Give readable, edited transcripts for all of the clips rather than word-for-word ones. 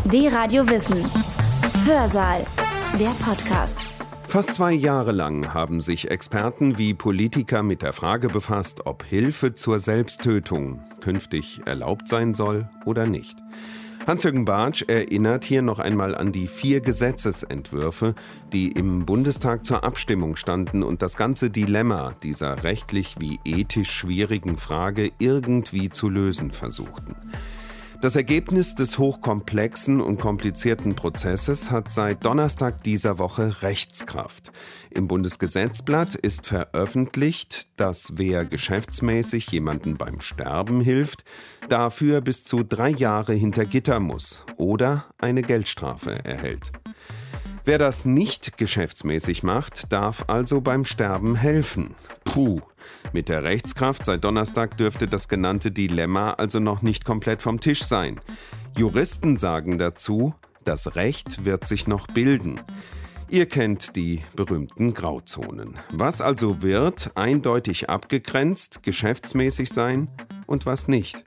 D-Radio Wissen. Hörsaal. Der Podcast. Fast 2 Jahre lang haben sich Experten wie Politiker mit der Frage befasst, ob Hilfe zur Selbsttötung künftig erlaubt sein soll oder nicht. Hans-Jürgen Bartsch erinnert hier noch einmal an die 4 Gesetzesentwürfe, die im Bundestag zur Abstimmung standen und das ganze Dilemma dieser rechtlich wie ethisch schwierigen Frage irgendwie zu lösen versuchten. Das Ergebnis des hochkomplexen und komplizierten Prozesses hat seit Donnerstag dieser Woche Rechtskraft. Im Bundesgesetzblatt ist veröffentlicht, dass wer geschäftsmäßig jemandem beim Sterben hilft, dafür bis zu 3 Jahre hinter Gitter muss oder eine Geldstrafe erhält. Wer das nicht geschäftsmäßig macht, darf also beim Sterben helfen. Puh, mit der Rechtskraft seit Donnerstag dürfte das genannte Dilemma also noch nicht komplett vom Tisch sein. Juristen sagen dazu, das Recht wird sich noch bilden. Ihr kennt die berühmten Grauzonen. Was also wird eindeutig abgegrenzt, geschäftsmäßig sein und was nicht?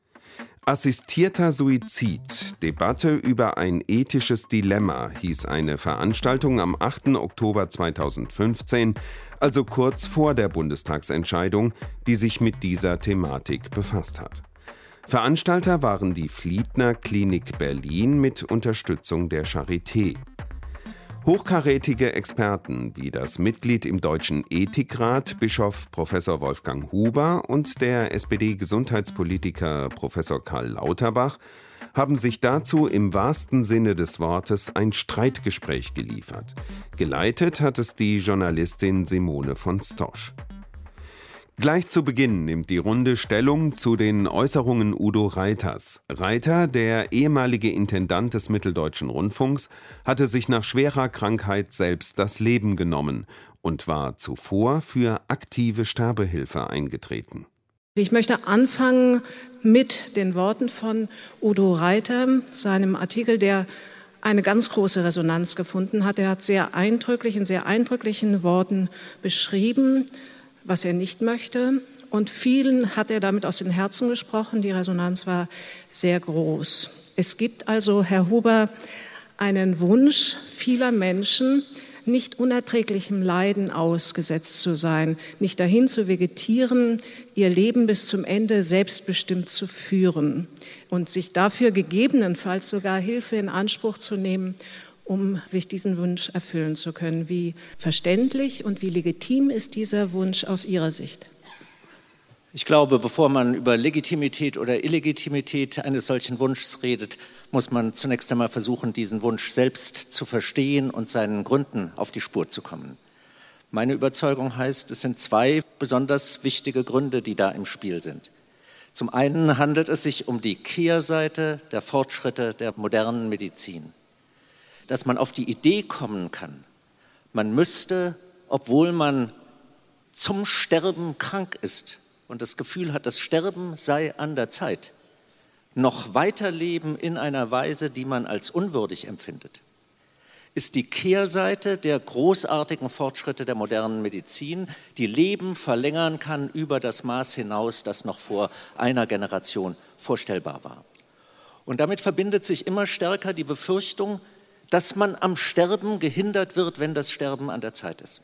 Assistierter Suizid – Debatte über ein ethisches Dilemma hieß eine Veranstaltung am 8. Oktober 2015, also kurz vor der Bundestagsentscheidung, die sich mit dieser Thematik befasst hat. Veranstalter waren die Fliedner Klinik Berlin mit Unterstützung der Charité. Hochkarätige Experten wie das Mitglied im Deutschen Ethikrat, Bischof Prof. Wolfgang Huber und der SPD-Gesundheitspolitiker Prof. Karl Lauterbach haben sich dazu im wahrsten Sinne des Wortes ein Streitgespräch geliefert. Geleitet hat es die Journalistin Simone von Stosch. Gleich zu Beginn nimmt die Runde Stellung zu den Äußerungen Udo Reiters. Reiter, der ehemalige Intendant des Mitteldeutschen Rundfunks, hatte sich nach schwerer Krankheit selbst das Leben genommen und war zuvor für aktive Sterbehilfe eingetreten. Ich möchte anfangen mit den Worten von Udo Reiter, seinem Artikel, der eine ganz große Resonanz gefunden hat. Er hat in sehr eindrücklichen Worten beschrieben, was er nicht möchte. Und vielen hat er damit aus den Herzen gesprochen. Die Resonanz war sehr groß. Es gibt also, Herr Huber, einen Wunsch vieler Menschen, nicht unerträglichem Leiden ausgesetzt zu sein, nicht dahin zu vegetieren, ihr Leben bis zum Ende selbstbestimmt zu führen und sich dafür gegebenenfalls sogar Hilfe in Anspruch zu nehmen, um sich diesen Wunsch erfüllen zu können. Wie verständlich und wie legitim ist dieser Wunsch aus Ihrer Sicht? Ich glaube, bevor man über Legitimität oder Illegitimität eines solchen Wunsches redet, muss man zunächst einmal versuchen, diesen Wunsch selbst zu verstehen und seinen Gründen auf die Spur zu kommen. Meine Überzeugung heißt, es sind 2 besonders wichtige Gründe, die da im Spiel sind. Zum einen handelt es sich um die Kehrseite der Fortschritte der modernen Medizin. Dass man auf die Idee kommen kann, man müsste, obwohl man zum Sterben krank ist und das Gefühl hat, das Sterben sei an der Zeit, noch weiterleben in einer Weise, die man als unwürdig empfindet, ist die Kehrseite der großartigen Fortschritte der modernen Medizin, die Leben verlängern kann über das Maß hinaus, das noch vor einer Generation vorstellbar war. Und damit verbindet sich immer stärker die Befürchtung, dass man am Sterben gehindert wird, wenn das Sterben an der Zeit ist.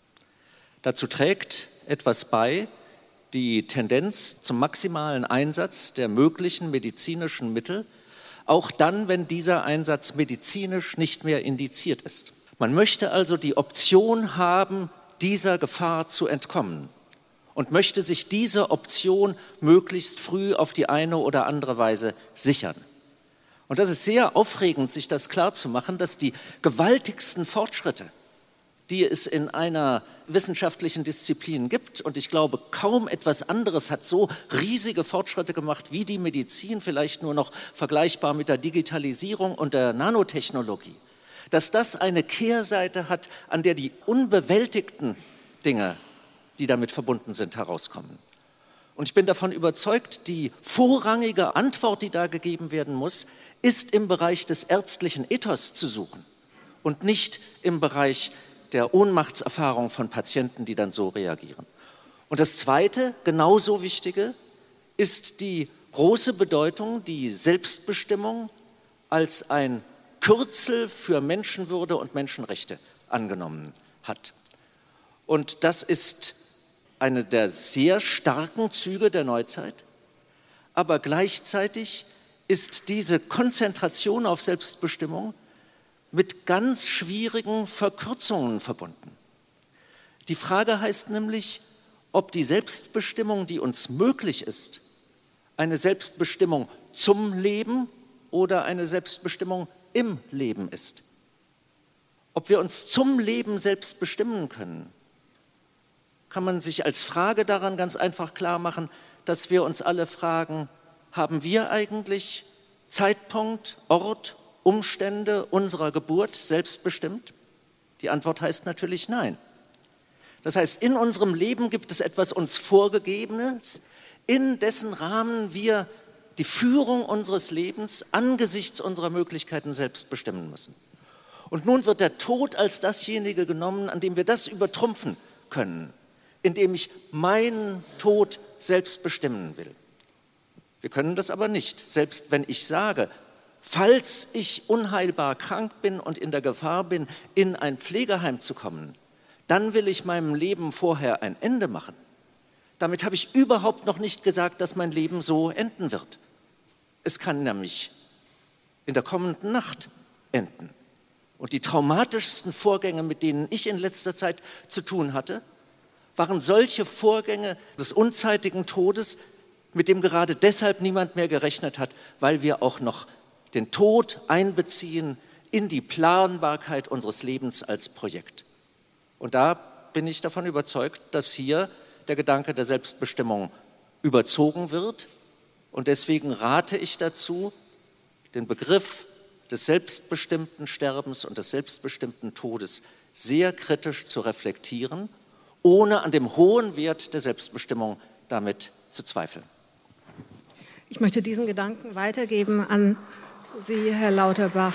Dazu trägt etwas bei, die Tendenz zum maximalen Einsatz der möglichen medizinischen Mittel, auch dann, wenn dieser Einsatz medizinisch nicht mehr indiziert ist. Man möchte also die Option haben, dieser Gefahr zu entkommen und möchte sich diese Option möglichst früh auf die eine oder andere Weise sichern. Und das ist sehr aufregend, sich das klarzumachen, dass die gewaltigsten Fortschritte, die es in einer wissenschaftlichen Disziplin gibt, und ich glaube, kaum etwas anderes hat so riesige Fortschritte gemacht wie die Medizin, vielleicht nur noch vergleichbar mit der Digitalisierung und der Nanotechnologie, dass das eine Kehrseite hat, an der die unbewältigten Dinge, die damit verbunden sind, herauskommen. Und ich bin davon überzeugt, die vorrangige Antwort, die da gegeben werden muss, ist im Bereich des ärztlichen Ethos zu suchen und nicht im Bereich der Ohnmachtserfahrung von Patienten, die dann so reagieren. Und das Zweite, genauso Wichtige, ist die große Bedeutung, die Selbstbestimmung als ein Kürzel für Menschenwürde und Menschenrechte angenommen hat. Und das ist eine der sehr starken Züge der Neuzeit, aber gleichzeitig ist diese Konzentration auf Selbstbestimmung mit ganz schwierigen Verkürzungen verbunden. Die Frage heißt nämlich, ob die Selbstbestimmung, die uns möglich ist, eine Selbstbestimmung zum Leben oder eine Selbstbestimmung im Leben ist. Ob wir uns zum Leben selbst bestimmen können, kann man sich als Frage daran ganz einfach klar machen, dass wir uns alle fragen, haben wir eigentlich Zeitpunkt, Ort, Umstände unserer Geburt selbstbestimmt? Die Antwort heißt natürlich nein. Das heißt, in unserem Leben gibt es etwas uns Vorgegebenes, in dessen Rahmen wir die Führung unseres Lebens angesichts unserer Möglichkeiten selbst bestimmen müssen. Und nun wird der Tod als dasjenige genommen, an dem wir das übertrumpfen können, indem ich meinen Tod selbst bestimmen will. Wir können das aber nicht, selbst wenn ich sage, falls ich unheilbar krank bin und in der Gefahr bin, in ein Pflegeheim zu kommen, dann will ich meinem Leben vorher ein Ende machen. Damit habe ich überhaupt noch nicht gesagt, dass mein Leben so enden wird. Es kann nämlich in der kommenden Nacht enden. Und die traumatischsten Vorgänge, mit denen ich in letzter Zeit zu tun hatte, waren solche Vorgänge des unzeitigen Todes, mit dem gerade deshalb niemand mehr gerechnet hat, weil wir auch noch den Tod einbeziehen in die Planbarkeit unseres Lebens als Projekt. Und da bin ich davon überzeugt, dass hier der Gedanke der Selbstbestimmung überzogen wird. Und deswegen rate ich dazu, den Begriff des selbstbestimmten Sterbens und des selbstbestimmten Todes sehr kritisch zu reflektieren, ohne an dem hohen Wert der Selbstbestimmung damit zu zweifeln. Ich möchte diesen Gedanken weitergeben an Sie, Herr Lauterbach.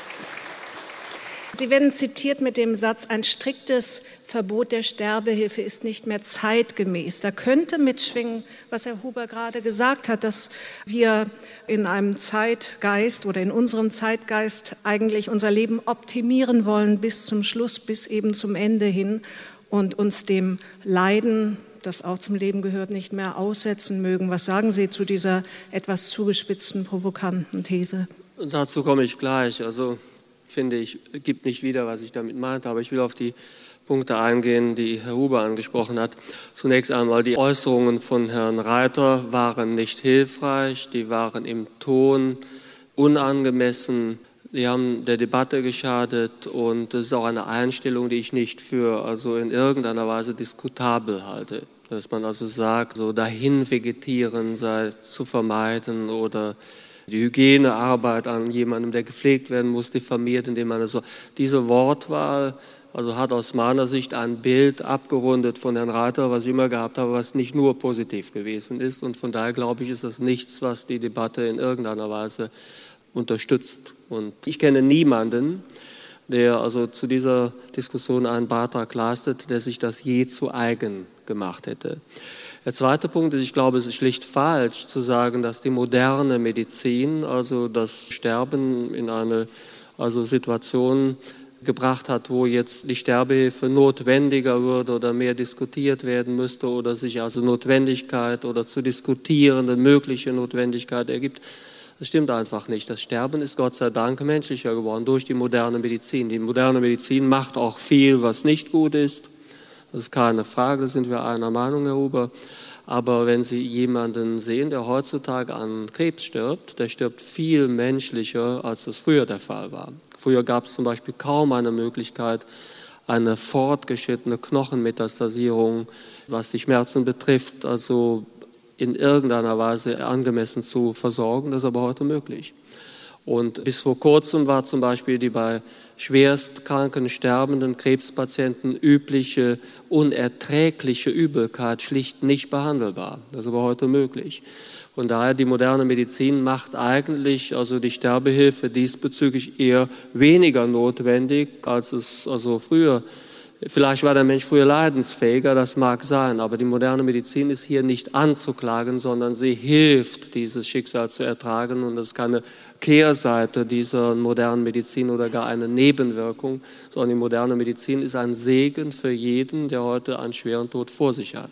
Sie werden zitiert mit dem Satz, ein striktes Verbot der Sterbehilfe ist nicht mehr zeitgemäß. Da könnte mitschwingen, was Herr Huber gerade gesagt hat, dass wir in einem Zeitgeist oder in unserem Zeitgeist eigentlich unser Leben optimieren wollen bis zum Schluss, bis eben zum Ende hin und uns dem Leiden, das auch zum Leben gehört, nicht mehr aussetzen mögen. Was sagen Sie zu dieser etwas zugespitzten, provokanten These? Dazu komme ich gleich. Also finde ich, gibt nicht wieder, was ich damit meinte, aber ich will auf die Punkte eingehen, die Herr Huber angesprochen hat. Zunächst einmal, die Äußerungen von Herrn Reiter waren nicht hilfreich, die waren im Ton unangemessen, die haben der Debatte geschadet und das ist auch eine Einstellung, die ich nicht für in irgendeiner Weise diskutabel halte. Dass man also sagt, so dahin vegetieren sei zu vermeiden oder die Hygienearbeit an jemandem, der gepflegt werden muss, diffamiert, indem man diese Wortwahl hat aus meiner Sicht ein Bild abgerundet von Herrn Reiter, was ich immer gehabt habe, was nicht nur positiv gewesen ist. Und von daher glaube ich, ist das nichts, was die Debatte in irgendeiner Weise unterstützt. Und ich kenne niemanden, der zu dieser Diskussion einen Beitrag leistet, der sich das je zu eigen gemacht hätte. Der zweite Punkt ist, ich glaube, es ist schlicht falsch zu sagen, dass die moderne Medizin, das Sterben in eine Situation gebracht hat, wo jetzt die Sterbehilfe notwendiger würde oder mehr diskutiert werden müsste oder sich Notwendigkeit oder zu diskutierende mögliche Notwendigkeit ergibt. Das stimmt einfach nicht. Das Sterben ist Gott sei Dank menschlicher geworden durch die moderne Medizin. Die moderne Medizin macht auch viel, was nicht gut ist. Das ist keine Frage, da sind wir einer Meinung, Herr Huber. Aber wenn Sie jemanden sehen, der heutzutage an Krebs stirbt, der stirbt viel menschlicher, als das früher der Fall war. Früher gab es zum Beispiel kaum eine Möglichkeit, eine fortgeschrittene Knochenmetastasierung, was die Schmerzen betrifft, in irgendeiner Weise angemessen zu versorgen. Das ist aber heute möglich. Und bis vor kurzem war zum Beispiel die bei schwerstkranken, sterbenden Krebspatienten übliche, unerträgliche Übelkeit schlicht nicht behandelbar. Das ist aber heute möglich. Von daher, die moderne Medizin macht eigentlich die Sterbehilfe diesbezüglich eher weniger notwendig, als es früher Vielleicht war der Mensch früher leidensfähiger, das mag sein, aber die moderne Medizin ist hier nicht anzuklagen, sondern sie hilft, dieses Schicksal zu ertragen, und das ist keine Kehrseite dieser modernen Medizin oder gar eine Nebenwirkung, sondern die moderne Medizin ist ein Segen für jeden, der heute einen schweren Tod vor sich hat.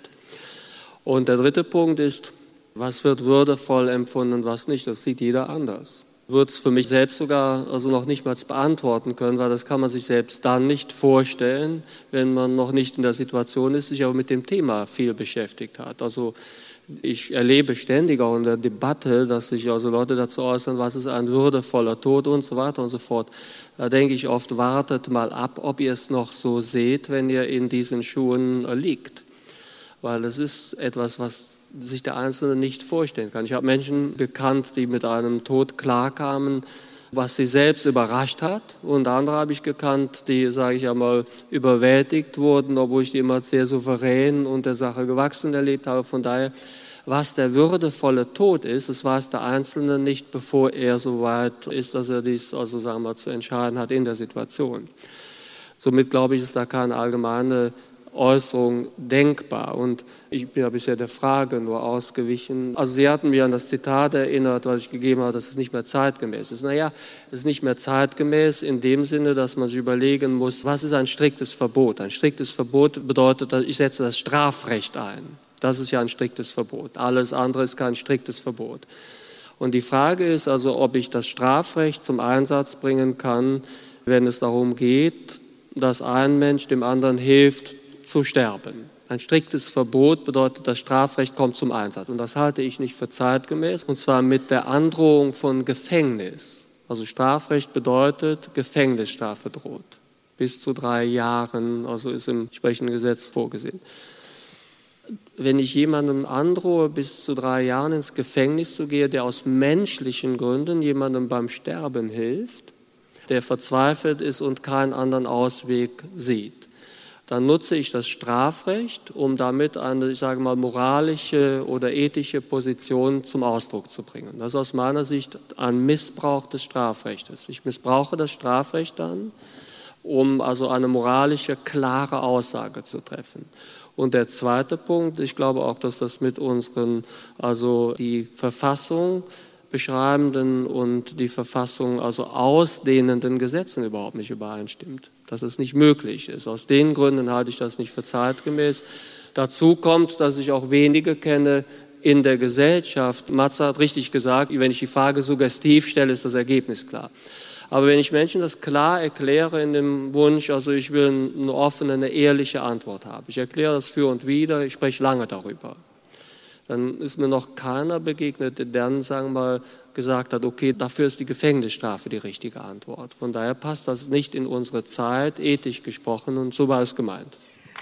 Und der dritte Punkt ist, was wird würdevoll empfunden und was nicht, das sieht jeder anders. Würde es für mich selbst sogar noch nicht mal beantworten können, weil das kann man sich selbst dann nicht vorstellen, wenn man noch nicht in der Situation ist, sich aber mit dem Thema viel beschäftigt hat. Also ich erlebe ständig auch in der Debatte, dass sich Leute dazu äußern, was ist ein würdevoller Tod und so weiter und so fort. Da denke ich oft, wartet mal ab, ob ihr es noch so seht, wenn ihr in diesen Schuhen liegt. Weil es ist etwas, was sich der Einzelne nicht vorstellen kann. Ich habe Menschen gekannt, die mit einem Tod klarkamen, was sie selbst überrascht hat. Und andere habe ich gekannt, die, sage ich einmal, überwältigt wurden, obwohl ich die immer sehr souverän und der Sache gewachsen erlebt habe. Von daher, was der würdevolle Tod ist, das weiß der Einzelne nicht, bevor er so weit ist, dass er dies zu entscheiden hat in der Situation. Somit glaube ich, ist da keine allgemeine Äußerung denkbar. Und ich bin ja bisher der Frage nur ausgewichen. Also Sie hatten mich an das Zitat erinnert, was ich gegeben habe, dass es nicht mehr zeitgemäß ist. Naja, es ist nicht mehr zeitgemäß in dem Sinne, dass man sich überlegen muss, was ist ein striktes Verbot? Ein striktes Verbot bedeutet, ich setze das Strafrecht ein. Das ist ja ein striktes Verbot. Alles andere ist kein striktes Verbot. Und die Frage ist also, ob ich das Strafrecht zum Einsatz bringen kann, wenn es darum geht, dass ein Mensch dem anderen hilft, zu sterben. Ein striktes Verbot bedeutet, das Strafrecht kommt zum Einsatz. Und das halte ich nicht für zeitgemäß, und zwar mit der Androhung von Gefängnis. Also Strafrecht bedeutet, Gefängnisstrafe droht. Bis zu 3 Jahren, also ist im entsprechenden Gesetz vorgesehen. Wenn ich jemandem androhe, bis zu 3 Jahren ins Gefängnis zu gehen, der aus menschlichen Gründen jemandem beim Sterben hilft, der verzweifelt ist und keinen anderen Ausweg sieht, dann nutze ich das Strafrecht, um damit eine, ich sage mal, moralische oder ethische Position zum Ausdruck zu bringen. Das ist aus meiner Sicht ein Missbrauch des Strafrechtes. Ich missbrauche das Strafrecht dann, um also eine moralische, klare Aussage zu treffen. Und der zweite Punkt, ich glaube auch, dass das mit unseren, also die Verfassung beschreibenden und die Verfassung also ausdehnenden Gesetzen überhaupt nicht übereinstimmt. Dass es nicht möglich ist. Aus den Gründen halte ich das nicht für zeitgemäß. Dazu kommt, dass ich auch wenige kenne in der Gesellschaft. Matze hat richtig gesagt, wenn ich die Frage suggestiv stelle, ist das Ergebnis klar. Aber wenn ich Menschen das klar erkläre in dem Wunsch, also ich will eine offene, eine ehrliche Antwort haben. Ich erkläre das für und wider, ich spreche lange darüber. Dann ist mir noch keiner begegnet, der dann, sagen wir mal, gesagt hat, okay, dafür ist die Gefängnisstrafe die richtige Antwort. Von daher passt das nicht in unsere Zeit, ethisch gesprochen, und so war es gemeint.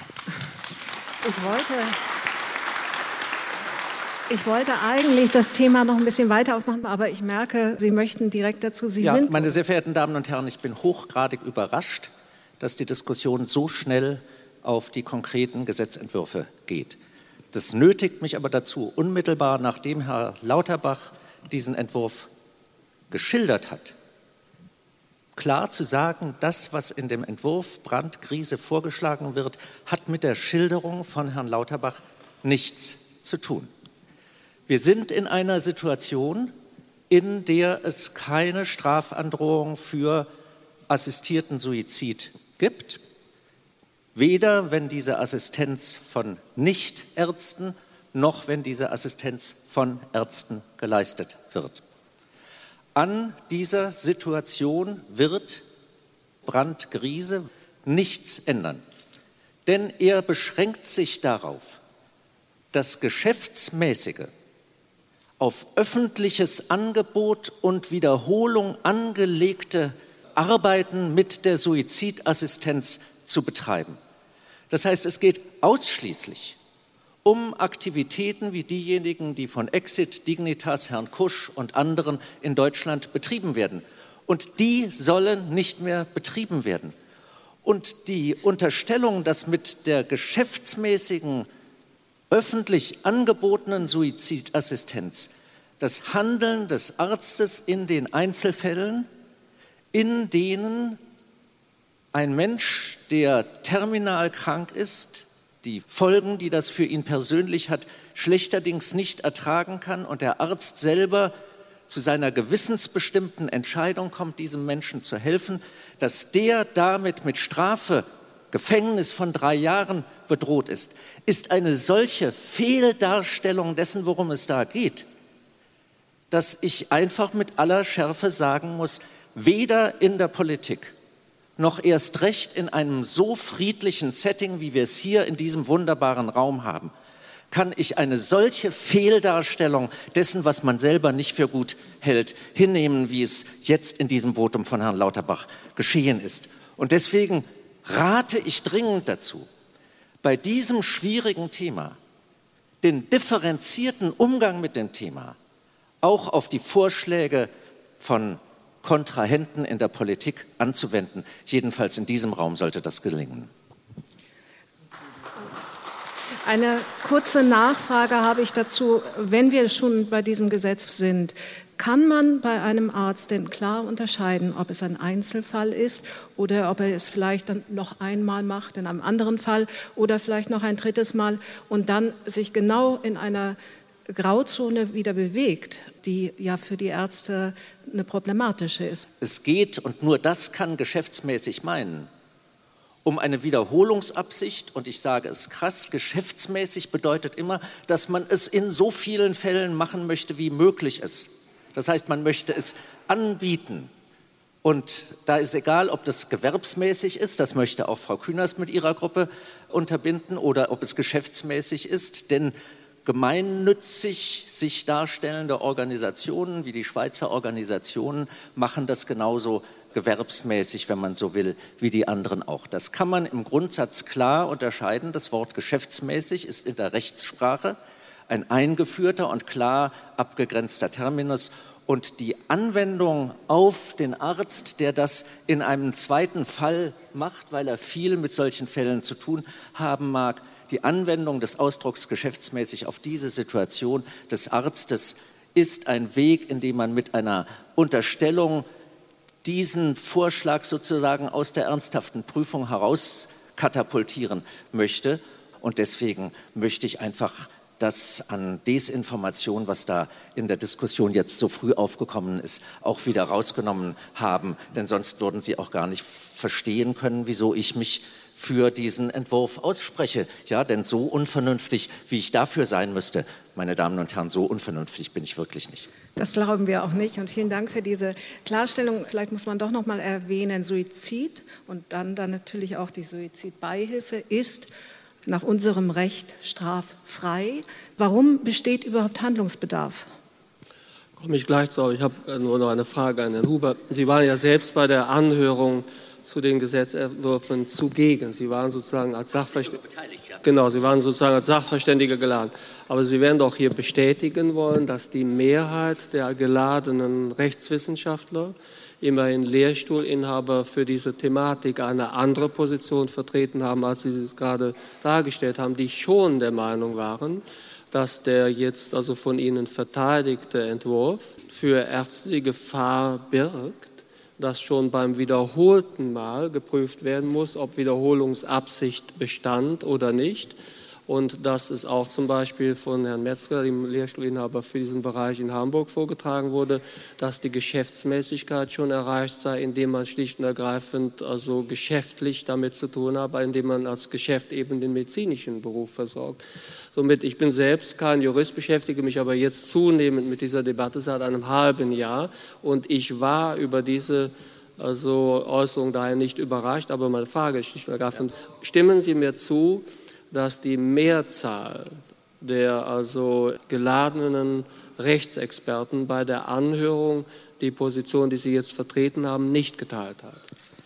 Ich wollte eigentlich das Thema noch ein bisschen weiter aufmachen, aber ich merke, Sie möchten direkt dazu. Meine sehr verehrten Damen und Herren, ich bin hochgradig überrascht, dass die Diskussion so schnell auf die konkreten Gesetzentwürfe geht. Das nötigt mich aber dazu, unmittelbar nachdem Herr Lauterbach diesen Entwurf geschildert hat, klar zu sagen, das, was in dem Entwurf Brandt-Griese vorgeschlagen wird, hat mit der Schilderung von Herrn Lauterbach nichts zu tun. Wir sind in einer Situation, in der es keine Strafandrohung für assistierten Suizid gibt. Weder wenn diese Assistenz von Nichtärzten noch wenn diese Assistenz von Ärzten geleistet wird. An dieser Situation wird Brandt-Griese nichts ändern, denn er beschränkt sich darauf, das geschäftsmäßige, auf öffentliches Angebot und Wiederholung angelegte Arbeiten mit der Suizidassistenz zu betreiben. Das heißt, es geht ausschließlich um Aktivitäten wie diejenigen, die von Exit, Dignitas, Herrn Kusch und anderen in Deutschland betrieben werden. Und die sollen nicht mehr betrieben werden. Und die Unterstellung, dass mit der geschäftsmäßigen, öffentlich angebotenen Suizidassistenz das Handeln des Arztes in den Einzelfällen, in denen ein Mensch, der terminal krank ist, die Folgen, die das für ihn persönlich hat, schlechterdings nicht ertragen kann und der Arzt selber zu seiner gewissensbestimmten Entscheidung kommt, diesem Menschen zu helfen, dass der damit mit Strafe, Gefängnis von 3 Jahren bedroht ist, ist eine solche Fehldarstellung dessen, worum es da geht, dass ich einfach mit aller Schärfe sagen muss, weder in der Politik noch erst recht in einem so friedlichen Setting, wie wir es hier in diesem wunderbaren Raum haben, kann ich eine solche Fehldarstellung dessen, was man selber nicht für gut hält, hinnehmen, wie es jetzt in diesem Votum von Herrn Lauterbach geschehen ist. Und deswegen rate ich dringend dazu, bei diesem schwierigen Thema den differenzierten Umgang mit dem Thema auch auf die Vorschläge von Kontrahenten in der Politik anzuwenden. Jedenfalls in diesem Raum sollte das gelingen. Eine kurze Nachfrage habe ich dazu, wenn wir schon bei diesem Gesetz sind. Kann man bei einem Arzt denn klar unterscheiden, ob es ein Einzelfall ist oder ob er es vielleicht dann noch einmal macht in einem anderen Fall oder vielleicht noch ein drittes Mal und dann sich genau in einer Grauzone wieder bewegt, die ja für die Ärzte eine problematische ist? Es geht, und nur das kann geschäftsmäßig meinen, um eine Wiederholungsabsicht, und ich sage es krass, geschäftsmäßig bedeutet immer, dass man es in so vielen Fällen machen möchte, wie möglich ist. Das heißt, man möchte es anbieten. Und da ist egal, ob das gewerbsmäßig ist, das möchte auch Frau Künast mit ihrer Gruppe unterbinden, oder ob es geschäftsmäßig ist, denn gemeinnützig sich darstellende Organisationen wie die Schweizer Organisationen machen das genauso gewerbsmäßig, wenn man so will, wie die anderen auch. Das kann man im Grundsatz klar unterscheiden. Das Wort geschäftsmäßig ist in der Rechtssprache ein eingeführter und klar abgegrenzter Terminus. Und die Anwendung auf den Arzt, der das in einem zweiten Fall macht, weil er viel mit solchen Fällen zu tun haben mag, die Anwendung des Ausdrucks geschäftsmäßig auf diese Situation des Arztes ist ein Weg, in dem man mit einer Unterstellung diesen Vorschlag sozusagen aus der ernsthaften Prüfung heraus katapultieren möchte. Und deswegen möchte ich einfach das an Desinformation, was da in der Diskussion jetzt so früh aufgekommen ist, auch wieder rausgenommen haben. Denn sonst würden Sie auch gar nicht verstehen können, wieso ich mich für diesen Entwurf ausspreche. Ja, denn so unvernünftig, wie ich dafür sein müsste, meine Damen und Herren, so unvernünftig bin ich wirklich nicht. Das glauben wir auch nicht. Und vielen Dank für diese Klarstellung. Vielleicht muss man doch noch mal erwähnen, Suizid und dann natürlich auch die Suizidbeihilfe ist nach unserem Recht straffrei. Warum besteht überhaupt Handlungsbedarf? Komme ich gleich zu. Ich habe nur noch eine Frage an Herrn Huber. Sie waren ja selbst bei der Anhörung zu den Gesetzentwürfen zugegen. Sie waren sozusagen als Sachverständige genau, Sie waren sozusagen als Sachverständige geladen. Aber Sie werden doch hier bestätigen wollen, dass die Mehrheit der geladenen Rechtswissenschaftler, immerhin Lehrstuhlinhaber, für diese Thematik eine andere Position vertreten haben, als Sie es gerade dargestellt haben, die schon der Meinung waren, dass der jetzt also von Ihnen verteidigte Entwurf für ärztliche Gefahr birgt, dass schon beim wiederholten Mal geprüft werden muss, ob Wiederholungsabsicht bestand oder nicht. Und dass es auch zum Beispiel von Herrn Metzger, dem Lehrstuhlinhaber für diesen Bereich in Hamburg, vorgetragen wurde, dass die Geschäftsmäßigkeit schon erreicht sei, indem man schlicht und ergreifend also geschäftlich damit zu tun habe, indem man als Geschäft eben den medizinischen Beruf versorgt. Somit, ich bin selbst kein Jurist, beschäftige mich aber jetzt zunehmend mit dieser Debatte seit einem halben Jahr und ich war über diese Äußerung daher nicht überrascht, aber meine Frage ist schlicht und ergreifend, stimmen Sie mir zu, dass die Mehrzahl der geladenen Rechtsexperten bei der Anhörung die Position, die Sie jetzt vertreten haben, nicht geteilt hat?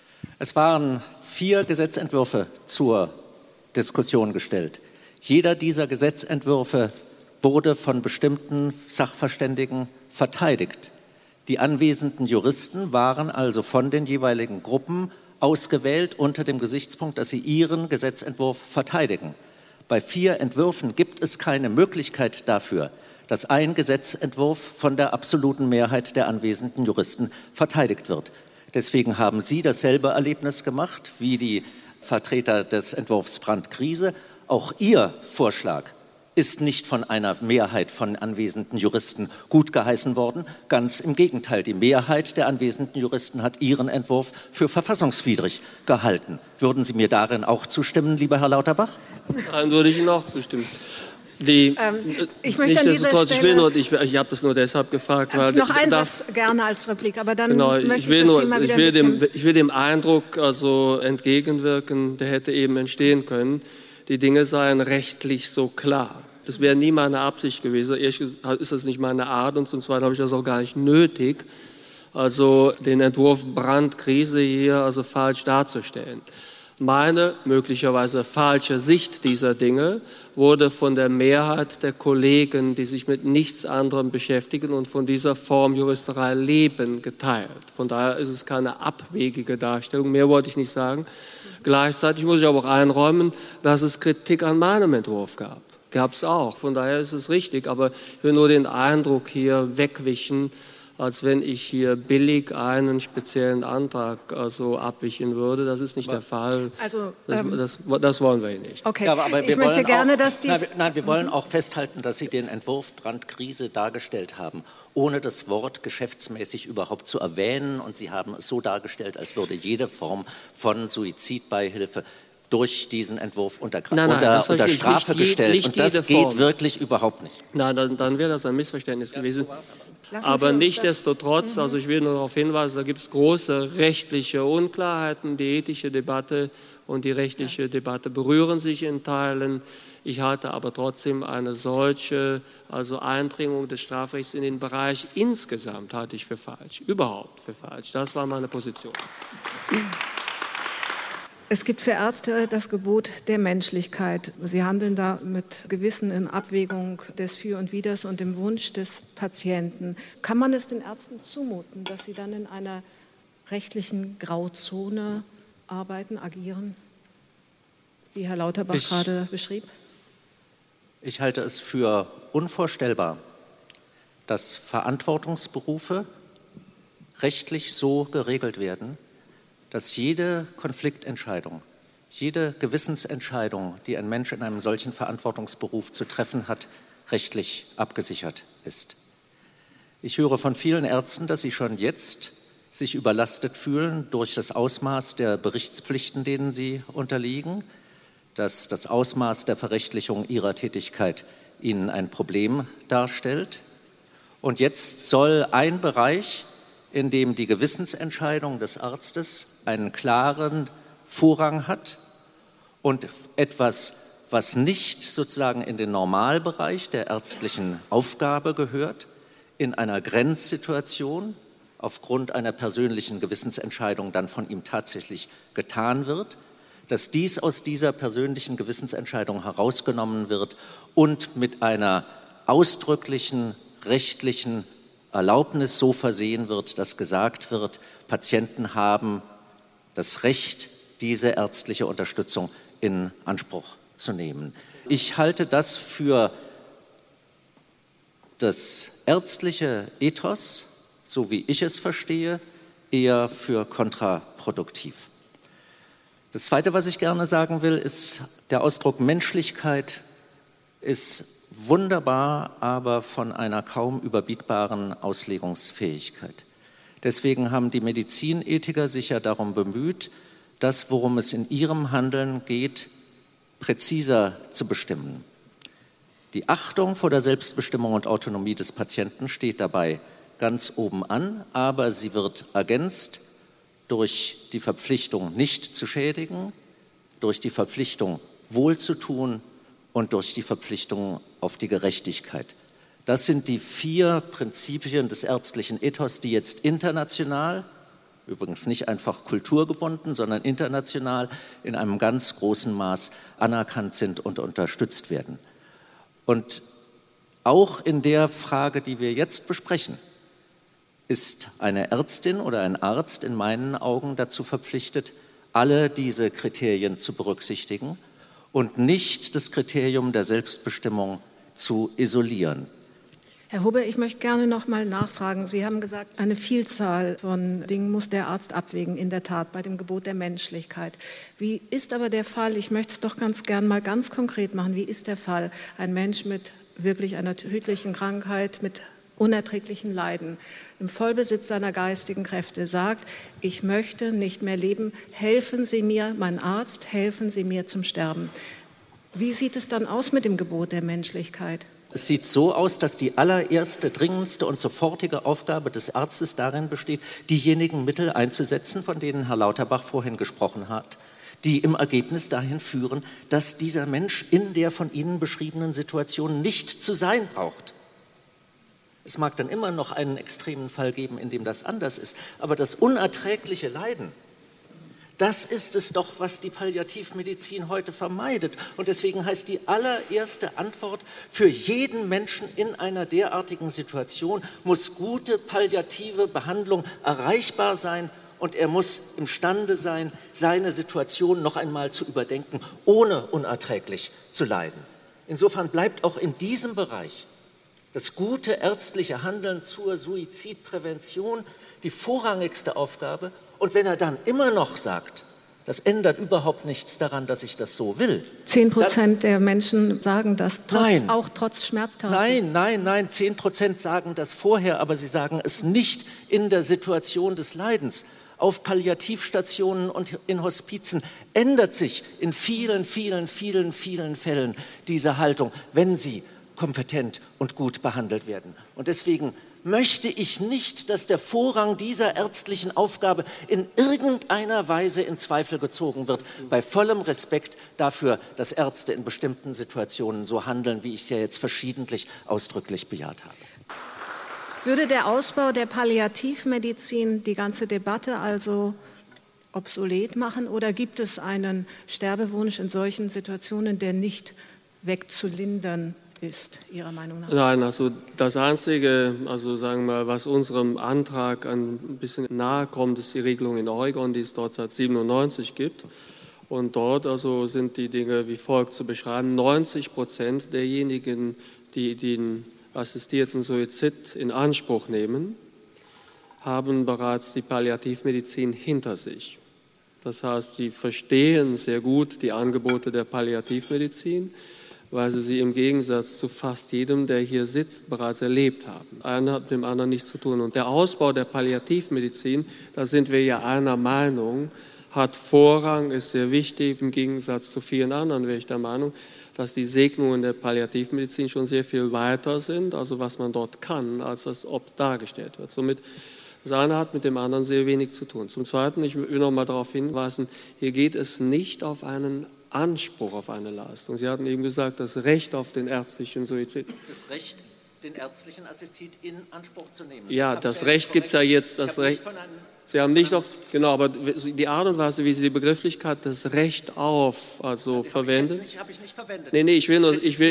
Es waren 4 Gesetzentwürfe zur Diskussion gestellt. Jeder dieser Gesetzentwürfe wurde von bestimmten Sachverständigen verteidigt. Die anwesenden Juristen waren also von den jeweiligen Gruppen ausgewählt unter dem Gesichtspunkt, dass sie ihren Gesetzentwurf verteidigen. Bei 4 Entwürfen gibt es keine Möglichkeit dafür, dass ein Gesetzentwurf von der absoluten Mehrheit der anwesenden Juristen verteidigt wird. Deswegen haben Sie dasselbe Erlebnis gemacht wie die Vertreter des Entwurfs Brandt-Griese, auch Ihr Vorschlag ist nicht von einer Mehrheit von anwesenden Juristen gutgeheißen worden. Ganz im Gegenteil, die Mehrheit der anwesenden Juristen hat Ihren Entwurf für verfassungswidrig gehalten. Würden Sie mir darin auch zustimmen, lieber Herr Lauterbach? Dann würde ich Ihnen auch zustimmen. Ich möchte an dieser Stelle... Ich habe das nur deshalb gefragt, weil... Noch einen Satz gerne als Replik, aber dann möchte ich das Thema wieder ein bisschen... Ich will dem Eindruck entgegenwirken, der hätte eben entstehen können, die Dinge seien rechtlich so klar. Das wäre nie meine Absicht gewesen. Erstens ist das nicht meine Art und zum Zweiten habe ich das auch gar nicht nötig, den Entwurf Brandt-Griese hier falsch darzustellen. Meine möglicherweise falsche Sicht dieser Dinge wurde von der Mehrheit der Kollegen, die sich mit nichts anderem beschäftigen und von dieser Form Juristerei leben, geteilt. Von daher ist es keine abwegige Darstellung, mehr wollte ich nicht sagen. Gleichzeitig muss ich aber auch einräumen, dass es Kritik an meinem Entwurf gab. Gab es auch, von daher ist es richtig, aber ich will nur den Eindruck hier wegwischen, als wenn ich hier billig einen speziellen Antrag abwischen würde. Das ist nicht der Fall. Also, das wollen wir hier nicht. Okay, ja, aber ich möchte gerne, dass dies... wir wollen auch festhalten, dass Sie den Entwurf Brandt-Griese dargestellt haben, ohne das Wort geschäftsmäßig überhaupt zu erwähnen. Und Sie haben es so dargestellt, als würde jede Form von Suizidbeihilfe durch diesen Entwurf unter Strafe gestellt. Und das geht wirklich überhaupt nicht. Nein, dann wäre das ein Missverständnis gewesen. Aber nichtsdestotrotz, ich will nur darauf hinweisen, da gibt es große rechtliche Unklarheiten. Die ethische Debatte und die rechtliche Debatte berühren sich in Teilen. Ich halte aber trotzdem eine solche Eindringung des Strafrechts in den Bereich insgesamt halte ich für falsch, überhaupt für falsch. Das war meine Position. Es gibt für Ärzte das Gebot der Menschlichkeit. Sie handeln da mit Gewissen in Abwägung des Für und Widers und dem Wunsch des Patienten. Kann man es den Ärzten zumuten, dass sie dann in einer rechtlichen Grauzone arbeiten, agieren, wie Herr Lauterbach gerade beschrieb? Ich halte es für unvorstellbar, dass Verantwortungsberufe rechtlich so geregelt werden, dass jede Konfliktentscheidung, jede Gewissensentscheidung, die ein Mensch in einem solchen Verantwortungsberuf zu treffen hat, rechtlich abgesichert ist. Ich höre von vielen Ärzten, dass sie schon jetzt sich überlastet fühlen durch das Ausmaß der Berichtspflichten, denen sie unterliegen, dass das Ausmaß der Verrechtlichung ihrer Tätigkeit ihnen ein Problem darstellt. Und jetzt soll ein Bereich, in dem die Gewissensentscheidung des Arztes einen klaren Vorrang hat und etwas, was nicht sozusagen in den Normalbereich der ärztlichen Aufgabe gehört, in einer Grenzsituation aufgrund einer persönlichen Gewissensentscheidung dann von ihm tatsächlich getan wird, dass dies aus dieser persönlichen Gewissensentscheidung herausgenommen wird und mit einer ausdrücklichen rechtlichen Erlaubnis so versehen wird, dass gesagt wird, Patienten haben das Recht, diese ärztliche Unterstützung in Anspruch zu nehmen. Ich halte das für das ärztliche Ethos, so wie ich es verstehe, eher für kontraproduktiv. Das Zweite, was ich gerne sagen will, ist, der Ausdruck Menschlichkeit ist wunderbar, aber von einer kaum überbietbaren Auslegungsfähigkeit. Deswegen haben die Medizinethiker sich ja darum bemüht, das, worum es in ihrem Handeln geht, präziser zu bestimmen. Die Achtung vor der Selbstbestimmung und Autonomie des Patienten steht dabei ganz oben an, aber sie wird ergänzt durch die Verpflichtung, nicht zu schädigen, durch die Verpflichtung, wohlzutun und durch die Verpflichtung auf die Gerechtigkeit. Das sind die 4 Prinzipien des ärztlichen Ethos, die jetzt international, übrigens nicht einfach kulturgebunden, sondern international in einem ganz großen Maß anerkannt sind und unterstützt werden. Und auch in der Frage, die wir jetzt besprechen, ist eine Ärztin oder ein Arzt in meinen Augen dazu verpflichtet, alle diese Kriterien zu berücksichtigen und nicht das Kriterium der Selbstbestimmung zu isolieren. Herr Huber, ich möchte gerne noch mal nachfragen. Sie haben gesagt, eine Vielzahl von Dingen muss der Arzt abwägen, in der Tat, bei dem Gebot der Menschlichkeit. Wie ist aber der Fall, ich möchte es doch ganz gern mal ganz konkret machen, wie ist der Fall, ein Mensch mit wirklich einer tödlichen Krankheit, mit unerträglichen Leiden, im Vollbesitz seiner geistigen Kräfte sagt, ich möchte nicht mehr leben, helfen Sie mir, mein Arzt, helfen Sie mir zum Sterben. Wie sieht es dann aus mit dem Gebot der Menschlichkeit? Es sieht so aus, dass die allererste, dringendste und sofortige Aufgabe des Arztes darin besteht, diejenigen Mittel einzusetzen, von denen Herr Lauterbach vorhin gesprochen hat, die im Ergebnis dahin führen, dass dieser Mensch in der von Ihnen beschriebenen Situation nicht zu sein braucht. Es mag dann immer noch einen extremen Fall geben, in dem das anders ist, aber das unerträgliche Leiden, das ist es doch, was die Palliativmedizin heute vermeidet. Und deswegen heißt die allererste Antwort für jeden Menschen in einer derartigen Situation, muss gute palliative Behandlung erreichbar sein und er muss imstande sein, seine Situation noch einmal zu überdenken, ohne unerträglich zu leiden. Insofern bleibt auch in diesem Bereich das gute ärztliche Handeln zur Suizidprävention die vorrangigste Aufgabe. Und wenn er dann immer noch sagt, das ändert überhaupt nichts daran, dass ich das so will. 10% der Menschen sagen das, auch trotz Schmerztherapie? Nein, 10% sagen das vorher, aber sie sagen es nicht in der Situation des Leidens. Auf Palliativstationen und in Hospizen ändert sich in vielen Fällen diese Haltung, wenn sie kompetent und gut behandelt werden. Und deswegen möchte ich nicht, dass der Vorrang dieser ärztlichen Aufgabe in irgendeiner Weise in Zweifel gezogen wird, bei vollem Respekt dafür, dass Ärzte in bestimmten Situationen so handeln, wie ich es ja jetzt verschiedentlich ausdrücklich bejaht habe. Würde der Ausbau der Palliativmedizin die ganze Debatte also obsolet machen oder gibt es einen Sterbewunsch in solchen Situationen, der nicht wegzulindern ist, Ihrer Meinung nach? Nein, also das Einzige, sagen wir mal, was unserem Antrag ein bisschen nahe kommt, ist die Regelung in Oregon, die es dort seit 1997 gibt. Und dort sind die Dinge wie folgt zu beschreiben. 90% derjenigen, die den assistierten Suizid in Anspruch nehmen, haben bereits die Palliativmedizin hinter sich. Das heißt, sie verstehen sehr gut die Angebote der Palliativmedizin, weil sie im Gegensatz zu fast jedem, der hier sitzt, bereits erlebt haben. Einer hat mit dem anderen nichts zu tun. Und der Ausbau der Palliativmedizin, da sind wir ja einer Meinung, hat Vorrang, ist sehr wichtig. Im Gegensatz zu vielen anderen wäre ich der Meinung, dass die Segnungen der Palliativmedizin schon sehr viel weiter sind, also was man dort kann, als das oft dargestellt wird. Somit das eine hat mit dem anderen sehr wenig zu tun. Zum Zweiten, ich will noch mal darauf hinweisen, hier geht es nicht auf einen Anspruch auf eine Leistung. Sie hatten eben gesagt, das Recht auf den ärztlichen Suizid. Das Recht, den ärztlichen Assistent in Anspruch zu nehmen. Ja, das Recht gibt es ja jetzt. Das Recht. Sie haben nicht auf, genau, aber die Art und Weise, wie Sie die Begrifflichkeit das Recht auf, verwendet. Habe ich nicht verwendet. Nee, ich will nur, was ich gar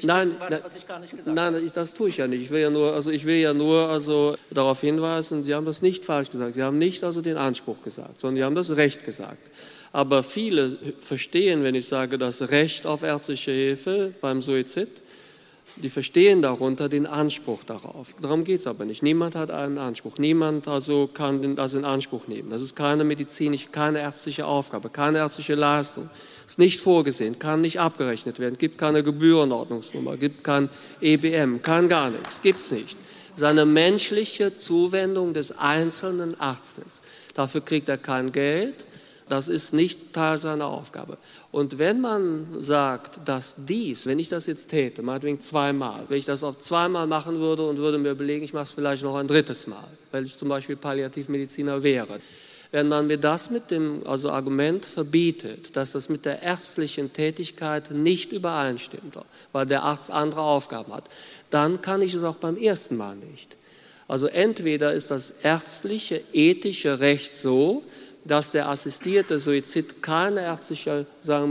nicht gesagt habe. Nein, das tue ich ja nicht. Ich will ja nur darauf hinweisen, Sie haben das nicht falsch gesagt. Sie haben nicht den Anspruch gesagt, sondern Sie haben das Recht gesagt. Aber viele verstehen, wenn ich sage, das Recht auf ärztliche Hilfe beim Suizid, die verstehen darunter den Anspruch darauf. Darum geht es aber nicht. Niemand hat einen Anspruch. Niemand kann das in Anspruch nehmen. Das ist keine medizinische, keine ärztliche Aufgabe, keine ärztliche Leistung. Ist nicht vorgesehen, kann nicht abgerechnet werden, gibt keine Gebührenordnungsnummer, gibt kein EBM, kann gar nichts, gibt es nicht. Das ist eine menschliche Zuwendung des einzelnen Arztes. Dafür kriegt er kein Geld. Das ist nicht Teil seiner Aufgabe. Und wenn man sagt, dass wenn ich das jetzt täte, meinetwegen zweimal, wenn ich das auch zweimal machen würde und würde mir überlegen, ich mache es vielleicht noch ein drittes Mal, weil ich zum Beispiel Palliativmediziner wäre, wenn man mir das mit dem Argument verbietet, dass das mit der ärztlichen Tätigkeit nicht übereinstimmt, weil der Arzt andere Aufgaben hat, dann kann ich es auch beim ersten Mal nicht. Also entweder ist das ärztliche, ethische Recht so, dass der assistierte Suizid keine ärztliche,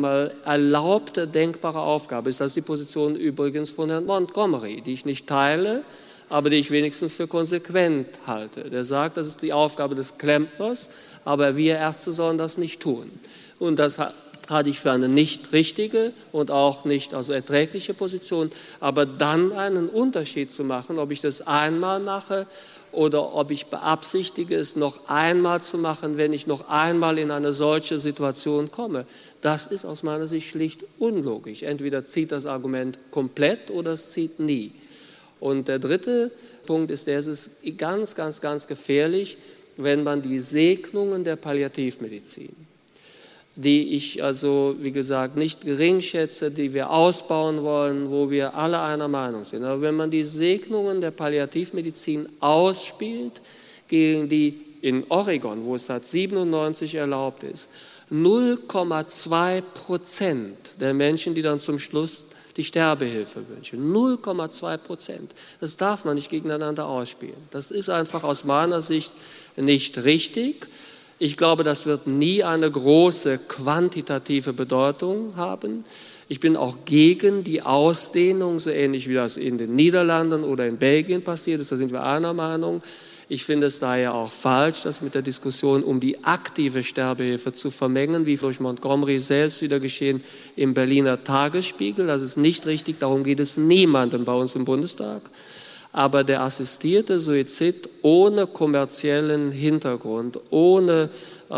erlaubte, denkbare Aufgabe ist. Das ist die Position übrigens von Herrn Montgomery, die ich nicht teile, aber die ich wenigstens für konsequent halte. Der sagt, das ist die Aufgabe des Klempners, aber wir Ärzte sollen das nicht tun. Und das halte ich für eine nicht richtige und auch nicht erträgliche Position. Aber dann einen Unterschied zu machen, ob ich das einmal mache oder ob ich beabsichtige, es noch einmal zu machen, wenn ich noch einmal in eine solche Situation komme, das ist aus meiner Sicht schlicht unlogisch. Entweder zieht das Argument komplett oder es zieht nie. Und der dritte Punkt ist, es ist ganz, ganz, ganz gefährlich, wenn man die Segnungen der Palliativmedizin, die ich wie gesagt, nicht gering schätze, die wir ausbauen wollen, wo wir alle einer Meinung sind. Aber wenn man die Segnungen der Palliativmedizin ausspielt, gegen die in Oregon, wo es seit 1997 erlaubt ist, 0,2% der Menschen, die dann zum Schluss die Sterbehilfe wünschen. 0,2%. Das darf man nicht gegeneinander ausspielen. Das ist einfach aus meiner Sicht nicht richtig. Ich glaube, das wird nie eine große quantitative Bedeutung haben. Ich bin auch gegen die Ausdehnung, so ähnlich wie das in den Niederlanden oder in Belgien passiert ist. Da sind wir einer Meinung. Ich finde es daher auch falsch, das mit der Diskussion um die aktive Sterbehilfe zu vermengen, wie durch Montgomery selbst wieder geschehen im Berliner Tagesspiegel. Das ist nicht richtig, darum geht es niemandem bei uns im Bundestag. Aber der assistierte Suizid ohne kommerziellen Hintergrund, ohne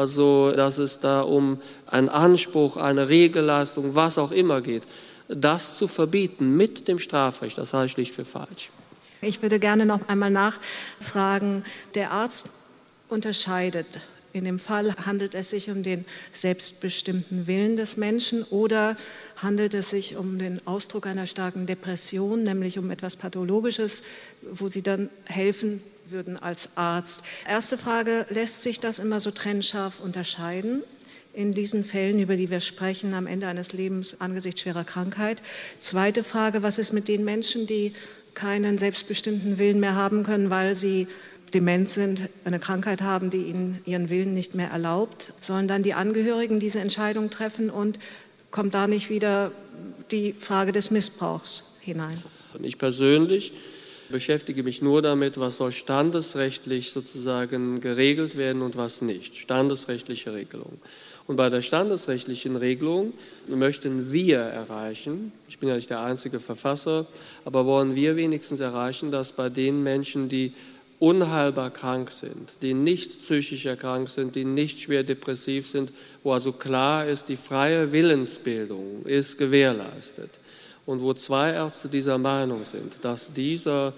dass es da um einen Anspruch, eine Regelleistung, was auch immer geht, das zu verbieten mit dem Strafrecht, das halte ich schlicht für falsch. Ich würde gerne noch einmal nachfragen, der Arzt unterscheidet. In dem Fall handelt es sich um den selbstbestimmten Willen des Menschen oder handelt es sich um den Ausdruck einer starken Depression, nämlich um etwas Pathologisches, wo Sie dann helfen würden als Arzt. Erste Frage, lässt sich das immer so trennscharf unterscheiden in diesen Fällen, über die wir sprechen, am Ende eines Lebens angesichts schwerer Krankheit? Zweite Frage, was ist mit den Menschen, die keinen selbstbestimmten Willen mehr haben können, weil sie dement sind, eine Krankheit haben, die ihnen ihren Willen nicht mehr erlaubt? Sollen dann die Angehörigen diese Entscheidung treffen und kommt da nicht wieder die Frage des Missbrauchs hinein? Ich persönlich beschäftige mich nur damit, was soll standesrechtlich sozusagen geregelt werden und was nicht. Standesrechtliche Regelung. Und bei der standesrechtlichen Regelung möchten wir erreichen, ich bin ja nicht der einzige Verfasser, aber wollen wir wenigstens erreichen, dass bei den Menschen, die unheilbar krank sind, die nicht psychisch erkrankt sind, die nicht schwer depressiv sind, wo also klar ist, die freie Willensbildung ist gewährleistet und wo zwei Ärzte dieser Meinung sind, dass dieser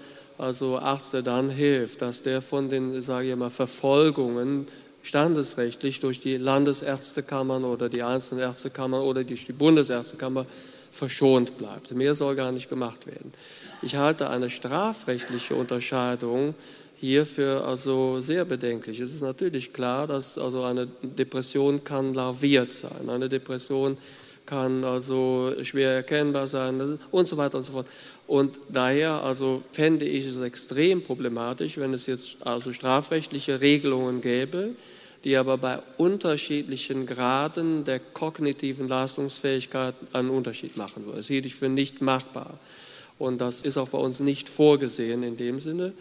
Arzt, der dann hilft, dass der von den, sage ich mal, Verfolgungen standesrechtlich durch die Landesärztekammern oder die einzelnen Ärztekammern oder durch die Bundesärztekammer verschont bleibt. Mehr soll gar nicht gemacht werden. Ich halte eine strafrechtliche Unterscheidung hierfür sehr bedenklich. Es ist natürlich klar, dass eine Depression kann larviert sein. Eine Depression kann schwer erkennbar sein und so weiter und so fort. Und daher fände ich es extrem problematisch, wenn es jetzt strafrechtliche Regelungen gäbe, die aber bei unterschiedlichen Graden der kognitiven Leistungsfähigkeit einen Unterschied machen würden. Das hielt ich für nicht machbar. Und das ist auch bei uns nicht vorgesehen in dem Sinne.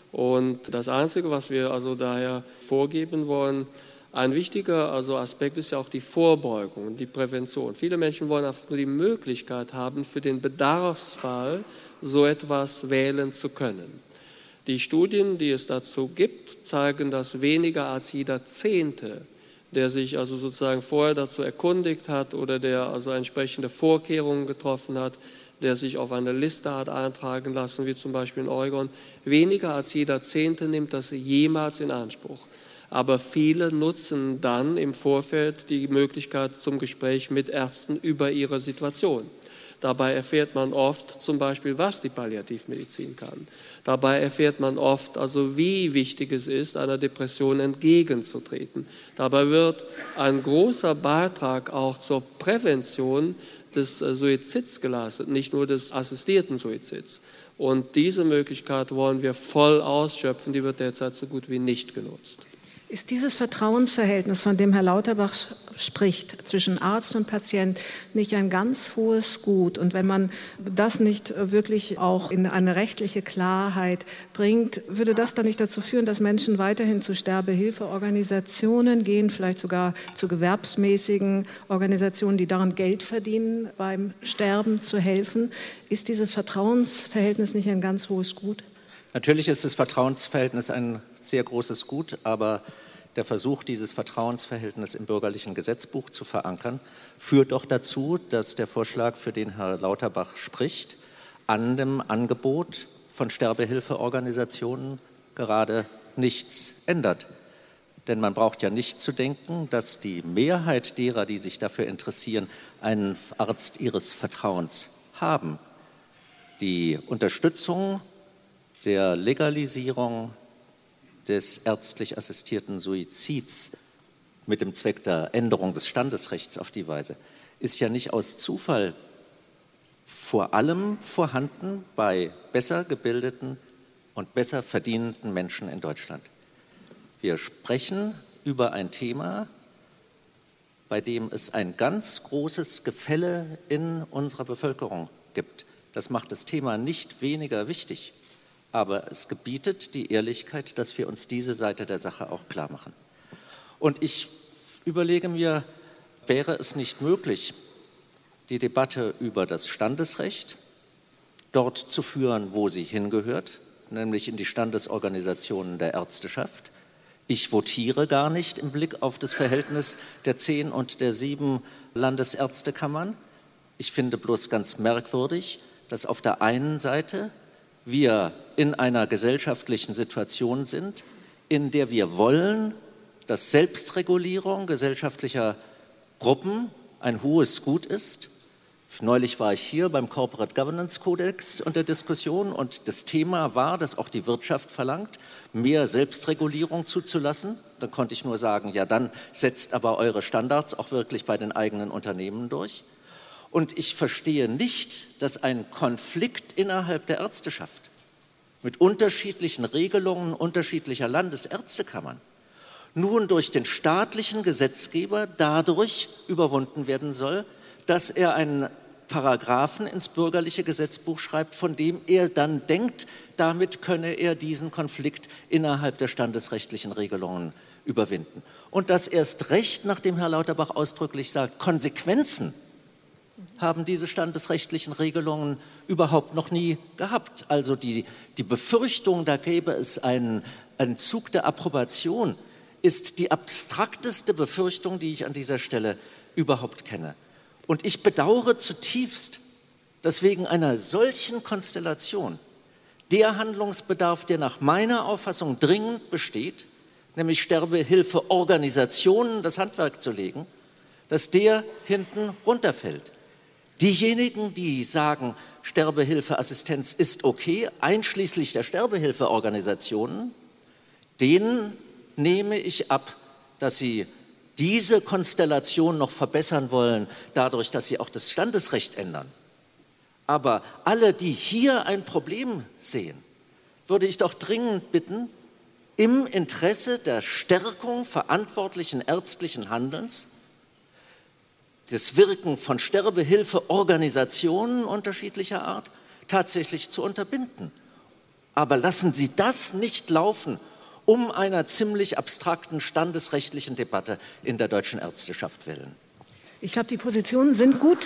Und das Einzige, was wir daher vorgeben wollen, ein wichtiger Aspekt ist ja auch die Vorbeugung, die Prävention. Viele Menschen wollen einfach nur die Möglichkeit haben, für den Bedarfsfall so etwas wählen zu können. Die Studien, die es dazu gibt, zeigen, dass weniger als jeder Zehnte, der sich sozusagen vorher dazu erkundigt hat oder der entsprechende Vorkehrungen getroffen hat, der sich auf eine Liste hat eintragen lassen, wie zum Beispiel in Oregon, weniger als jeder Zehnte nimmt das jemals in Anspruch. Aber viele nutzen dann im Vorfeld die Möglichkeit zum Gespräch mit Ärzten über ihre Situation. Dabei erfährt man oft zum Beispiel, was die Palliativmedizin kann. Dabei erfährt man oft, wie wichtig es ist, einer Depression entgegenzutreten. Dabei wird ein großer Beitrag auch zur Prävention des Suizids geleistet, nicht nur des assistierten Suizids. Und diese Möglichkeit wollen wir voll ausschöpfen, die wird derzeit so gut wie nicht genutzt. Ist dieses Vertrauensverhältnis, von dem Herr Lauterbach spricht, zwischen Arzt und Patient nicht ein ganz hohes Gut? Und wenn man das nicht wirklich auch in eine rechtliche Klarheit bringt, würde das dann nicht dazu führen, dass Menschen weiterhin zu Sterbehilfeorganisationen gehen, vielleicht sogar zu gewerbsmäßigen Organisationen, die daran Geld verdienen, beim Sterben zu helfen? Ist dieses Vertrauensverhältnis nicht ein ganz hohes Gut? Natürlich ist das Vertrauensverhältnis ein sehr großes Gut, aber der Versuch, dieses Vertrauensverhältnis im bürgerlichen Gesetzbuch zu verankern, führt doch dazu, dass der Vorschlag, für den Herr Lauterbach spricht, an dem Angebot von Sterbehilfeorganisationen gerade nichts ändert. Denn man braucht ja nicht zu denken, dass die Mehrheit derer, die sich dafür interessieren, einen Arzt ihres Vertrauens haben. Die Unterstützung der Legalisierung des ärztlich assistierten Suizids mit dem Zweck der Änderung des Standesrechts auf die Weise ist ja nicht aus Zufall vor allem vorhanden bei besser gebildeten und besser verdienenden Menschen in Deutschland. Wir sprechen über ein Thema, bei dem es ein ganz großes Gefälle in unserer Bevölkerung gibt. Das macht das Thema nicht weniger wichtig. Aber es gebietet die Ehrlichkeit, dass wir uns diese Seite der Sache auch klar machen. Und ich überlege mir, wäre es nicht möglich, die Debatte über das Standesrecht dort zu führen, wo sie hingehört, nämlich in die Standesorganisationen der Ärzteschaft. Ich votiere gar nicht im Blick auf das Verhältnis der 10 und der 7 Landesärztekammern. Ich finde bloß ganz merkwürdig, dass auf der einen Seite wir in einer gesellschaftlichen Situation sind, in der wir wollen, dass Selbstregulierung gesellschaftlicher Gruppen ein hohes Gut ist. Neulich war ich hier beim Corporate Governance Kodex unter Diskussion und das Thema war, dass auch die Wirtschaft verlangt, mehr Selbstregulierung zuzulassen. Dann konnte ich nur sagen, ja, dann setzt aber eure Standards auch wirklich bei den eigenen Unternehmen durch. Und ich verstehe nicht, dass ein Konflikt innerhalb der Ärzteschaft mit unterschiedlichen Regelungen unterschiedlicher Landesärztekammern nun durch den staatlichen Gesetzgeber dadurch überwunden werden soll, dass er einen Paragraphen ins bürgerliche Gesetzbuch schreibt, von dem er dann denkt, damit könne er diesen Konflikt innerhalb der standesrechtlichen Regelungen überwinden. Und das erst recht, nachdem Herr Lauterbach ausdrücklich sagt, Konsequenzen haben diese standesrechtlichen Regelungen überhaupt noch nie gehabt. Also die Befürchtung, da gäbe es einen Zug der Approbation, ist die abstrakteste Befürchtung, die ich an dieser Stelle überhaupt kenne. Und ich bedauere zutiefst, dass wegen einer solchen Konstellation der Handlungsbedarf, der nach meiner Auffassung dringend besteht, nämlich Sterbehilfeorganisationen das Handwerk zu legen, dass der hinten runterfällt. Diejenigen, die sagen, Sterbehilfeassistenz ist okay, einschließlich der Sterbehilfeorganisationen, denen nehme ich ab, dass sie diese Konstellation noch verbessern wollen, dadurch, dass sie auch das Standesrecht ändern. Aber alle, die hier ein Problem sehen, würde ich doch dringend bitten, im Interesse der Stärkung verantwortlichen ärztlichen Handelns, das Wirken von Sterbehilfeorganisationen unterschiedlicher Art tatsächlich zu unterbinden. Aber lassen Sie das nicht laufen, um einer ziemlich abstrakten standesrechtlichen Debatte in der deutschen Ärzteschaft willen. Ich glaube, die Positionen sind gut.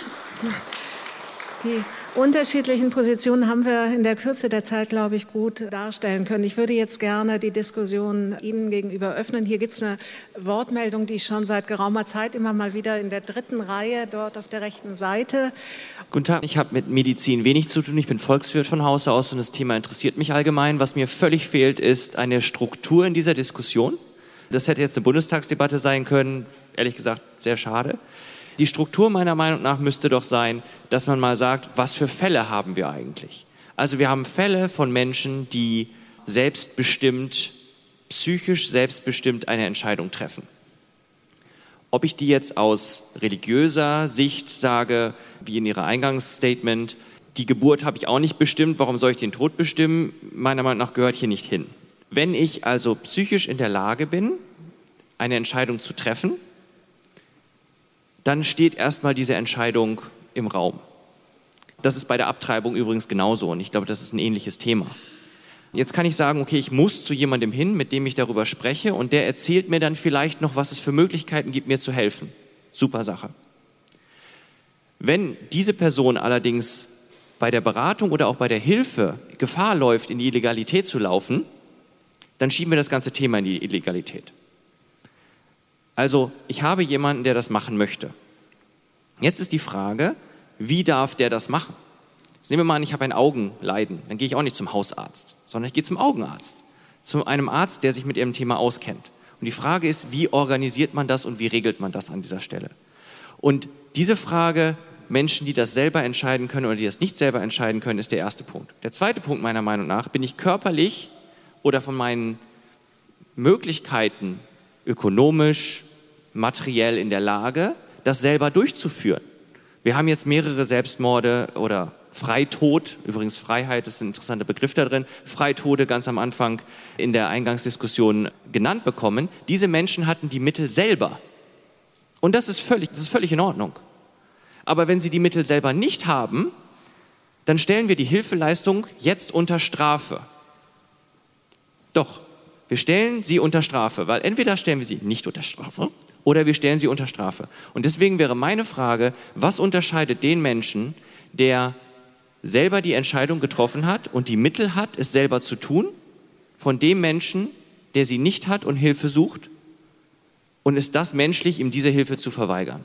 Die unterschiedlichen Positionen haben wir in der Kürze der Zeit, glaube ich, gut darstellen können. Ich würde jetzt gerne die Diskussion Ihnen gegenüber öffnen. Hier gibt es eine Wortmeldung, die schon seit geraumer Zeit immer mal wieder in der 3. Reihe dort auf der rechten Seite. Guten Tag, ich habe mit Medizin wenig zu tun. Ich bin Volkswirt von Hause aus und das Thema interessiert mich allgemein. Was mir völlig fehlt, ist eine Struktur in dieser Diskussion. Das hätte jetzt eine Bundestagsdebatte sein können. Ehrlich gesagt, sehr schade. Die Struktur meiner Meinung nach müsste doch sein, dass man mal sagt, was für Fälle haben wir eigentlich? Also wir haben Fälle von Menschen, die selbstbestimmt, psychisch selbstbestimmt eine Entscheidung treffen. Ob ich die jetzt aus religiöser Sicht sage, wie in Ihrer Eingangsstatement, die Geburt habe ich auch nicht bestimmt, warum soll ich den Tod bestimmen? Meiner Meinung nach gehört hier nicht hin. Wenn ich also psychisch in der Lage bin, eine Entscheidung zu treffen, dann steht erstmal diese Entscheidung im Raum. Das ist bei der Abtreibung übrigens genauso und ich glaube, das ist ein ähnliches Thema. Jetzt kann ich sagen, okay, ich muss zu jemandem hin, mit dem ich darüber spreche und der erzählt mir dann vielleicht noch, was es für Möglichkeiten gibt, mir zu helfen. Super Sache. Wenn diese Person allerdings bei der Beratung oder auch bei der Hilfe Gefahr läuft, in die Illegalität zu laufen, dann schieben wir das ganze Thema in die Illegalität. Also ich habe jemanden, der das machen möchte. Jetzt ist die Frage, wie darf der das machen? Jetzt nehmen wir mal an, ich habe ein Augenleiden, dann gehe ich auch nicht zum Hausarzt, sondern ich gehe zum Augenarzt, zu einem Arzt, der sich mit ihrem Thema auskennt. Und die Frage ist, wie organisiert man das und wie regelt man das an dieser Stelle? Und diese Frage, Menschen, die das selber entscheiden können oder die das nicht selber entscheiden können, ist der erste Punkt. Der zweite Punkt meiner Meinung nach, bin ich körperlich oder von meinen Möglichkeiten ökonomisch, materiell in der Lage, das selber durchzuführen. Wir haben jetzt mehrere Selbstmorde oder Freitod, übrigens Freiheit ist ein interessanter Begriff da drin, Freitode ganz am Anfang in der Eingangsdiskussion genannt bekommen. Diese Menschen hatten die Mittel selber. Und das ist völlig in Ordnung. Aber wenn sie die Mittel selber nicht haben, dann stellen wir die Hilfeleistung jetzt unter Strafe. Doch, wir stellen sie unter Strafe, weil entweder stellen wir sie nicht unter Strafe oder wir stellen sie unter Strafe. Und deswegen wäre meine Frage, was unterscheidet den Menschen, der selber die Entscheidung getroffen hat und die Mittel hat, es selber zu tun, von dem Menschen, der sie nicht hat und Hilfe sucht? Und ist das menschlich, ihm diese Hilfe zu verweigern?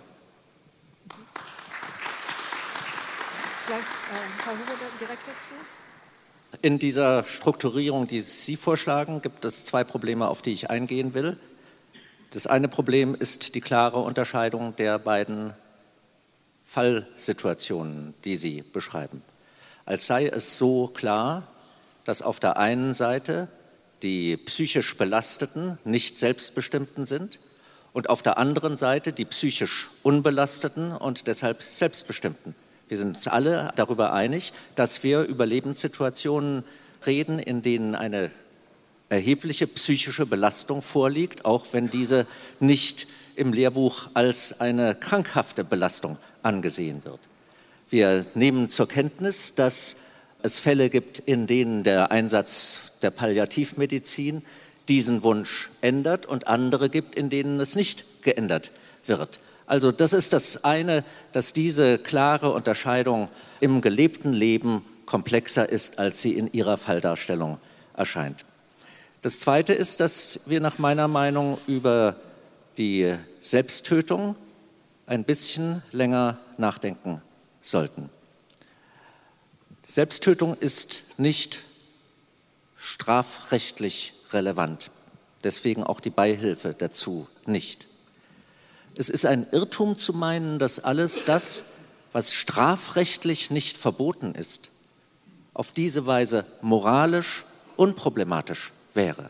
Vielleicht Frau Huber direkt dazu. In dieser Strukturierung, die Sie vorschlagen, gibt es zwei Probleme, auf die ich eingehen will. Das eine Problem ist die klare Unterscheidung der beiden Fallsituationen, die Sie beschreiben. Als sei es so klar, dass auf der einen Seite die psychisch Belasteten nicht Selbstbestimmten sind und auf der anderen Seite die psychisch Unbelasteten und deshalb Selbstbestimmten. Wir sind uns alle darüber einig, dass wir über Lebenssituationen reden, in denen eine erhebliche psychische Belastung vorliegt, auch wenn diese nicht im Lehrbuch als eine krankhafte Belastung angesehen wird. Wir nehmen zur Kenntnis, dass es Fälle gibt, in denen der Einsatz der Palliativmedizin diesen Wunsch ändert und andere gibt, in denen es nicht geändert wird. Also das ist das eine, dass diese klare Unterscheidung im gelebten Leben komplexer ist, als sie in ihrer Falldarstellung erscheint. Das zweite ist, dass wir nach meiner Meinung über die Selbsttötung ein bisschen länger nachdenken sollten. Selbsttötung ist nicht strafrechtlich relevant, deswegen auch die Beihilfe dazu nicht. Es ist ein Irrtum zu meinen, dass alles das, was strafrechtlich nicht verboten ist, auf diese Weise moralisch unproblematisch wäre.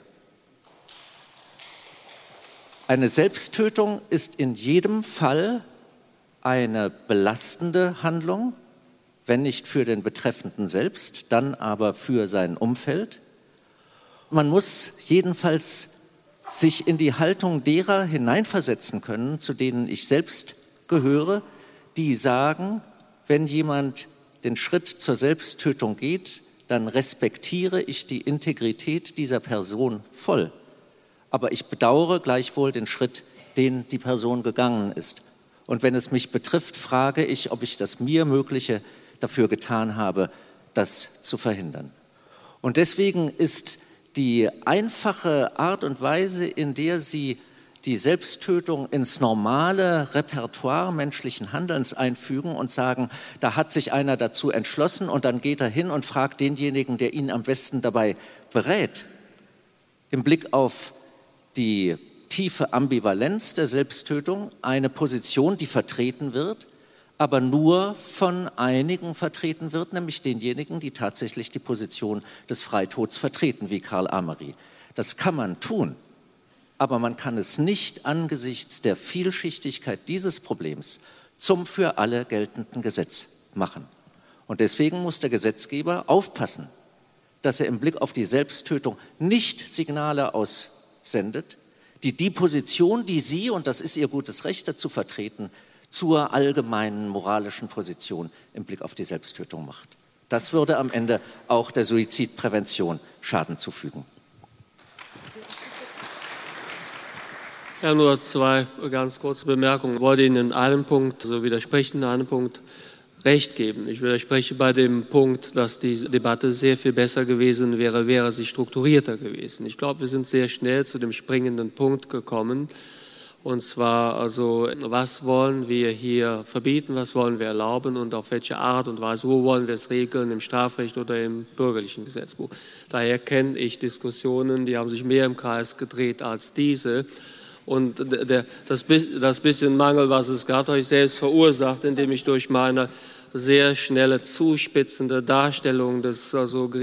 Eine Selbsttötung ist in jedem Fall eine belastende Handlung, wenn nicht für den Betreffenden selbst, dann aber für sein Umfeld. Man muss jedenfalls sich in die Haltung derer hineinversetzen können, zu denen ich selbst gehöre, die sagen, wenn jemand den Schritt zur Selbsttötung geht, dann respektiere ich die Integrität dieser Person voll. Aber ich bedauere gleichwohl den Schritt, den die Person gegangen ist. Und wenn es mich betrifft, frage ich, ob ich das mir Mögliche dafür getan habe, das zu verhindern. Und deswegen ist die einfache Art und Weise, in der Sie die Selbsttötung ins normale Repertoire menschlichen Handelns einfügen und sagen, da hat sich einer dazu entschlossen und dann geht er hin und fragt denjenigen, der ihn am besten dabei berät. Im Blick auf die tiefe Ambivalenz der Selbsttötung, eine Position, die vertreten wird, aber nur von einigen vertreten wird, nämlich denjenigen, die tatsächlich die Position des Freitods vertreten, wie Karl Amery. Das kann man tun, aber man kann es nicht angesichts der Vielschichtigkeit dieses Problems zum für alle geltenden Gesetz machen. Und deswegen muss der Gesetzgeber aufpassen, dass er im Blick auf die Selbsttötung nicht Signale aussendet, die Position, die Sie, und das ist Ihr gutes Recht, dazu vertreten, zur allgemeinen moralischen Position im Blick auf die Selbsttötung macht. Das würde am Ende auch der Suizidprävention Schaden zufügen. Ja, nur 2 ganz kurze Bemerkungen. Ich wollte Ihnen in einem Punkt, also widersprechen, in einem Punkt Recht geben. Ich widerspreche bei dem Punkt, dass die Debatte sehr viel besser gewesen wäre, wäre sie strukturierter gewesen. Ich glaube, wir sind sehr schnell zu dem springenden Punkt gekommen. Und zwar, also, was wollen wir hier verbieten, was wollen wir erlauben und auf welche Art und Weise, wo wollen wir es regeln, im Strafrecht oder im bürgerlichen Gesetzbuch. Daher kenne ich Diskussionen, die haben sich mehr im Kreis gedreht als diese. Und das bisschen Mangel, was es gab, habe ich selbst verursacht, indem ich durch meine sehr schnelle, zuspitzende Darstellung des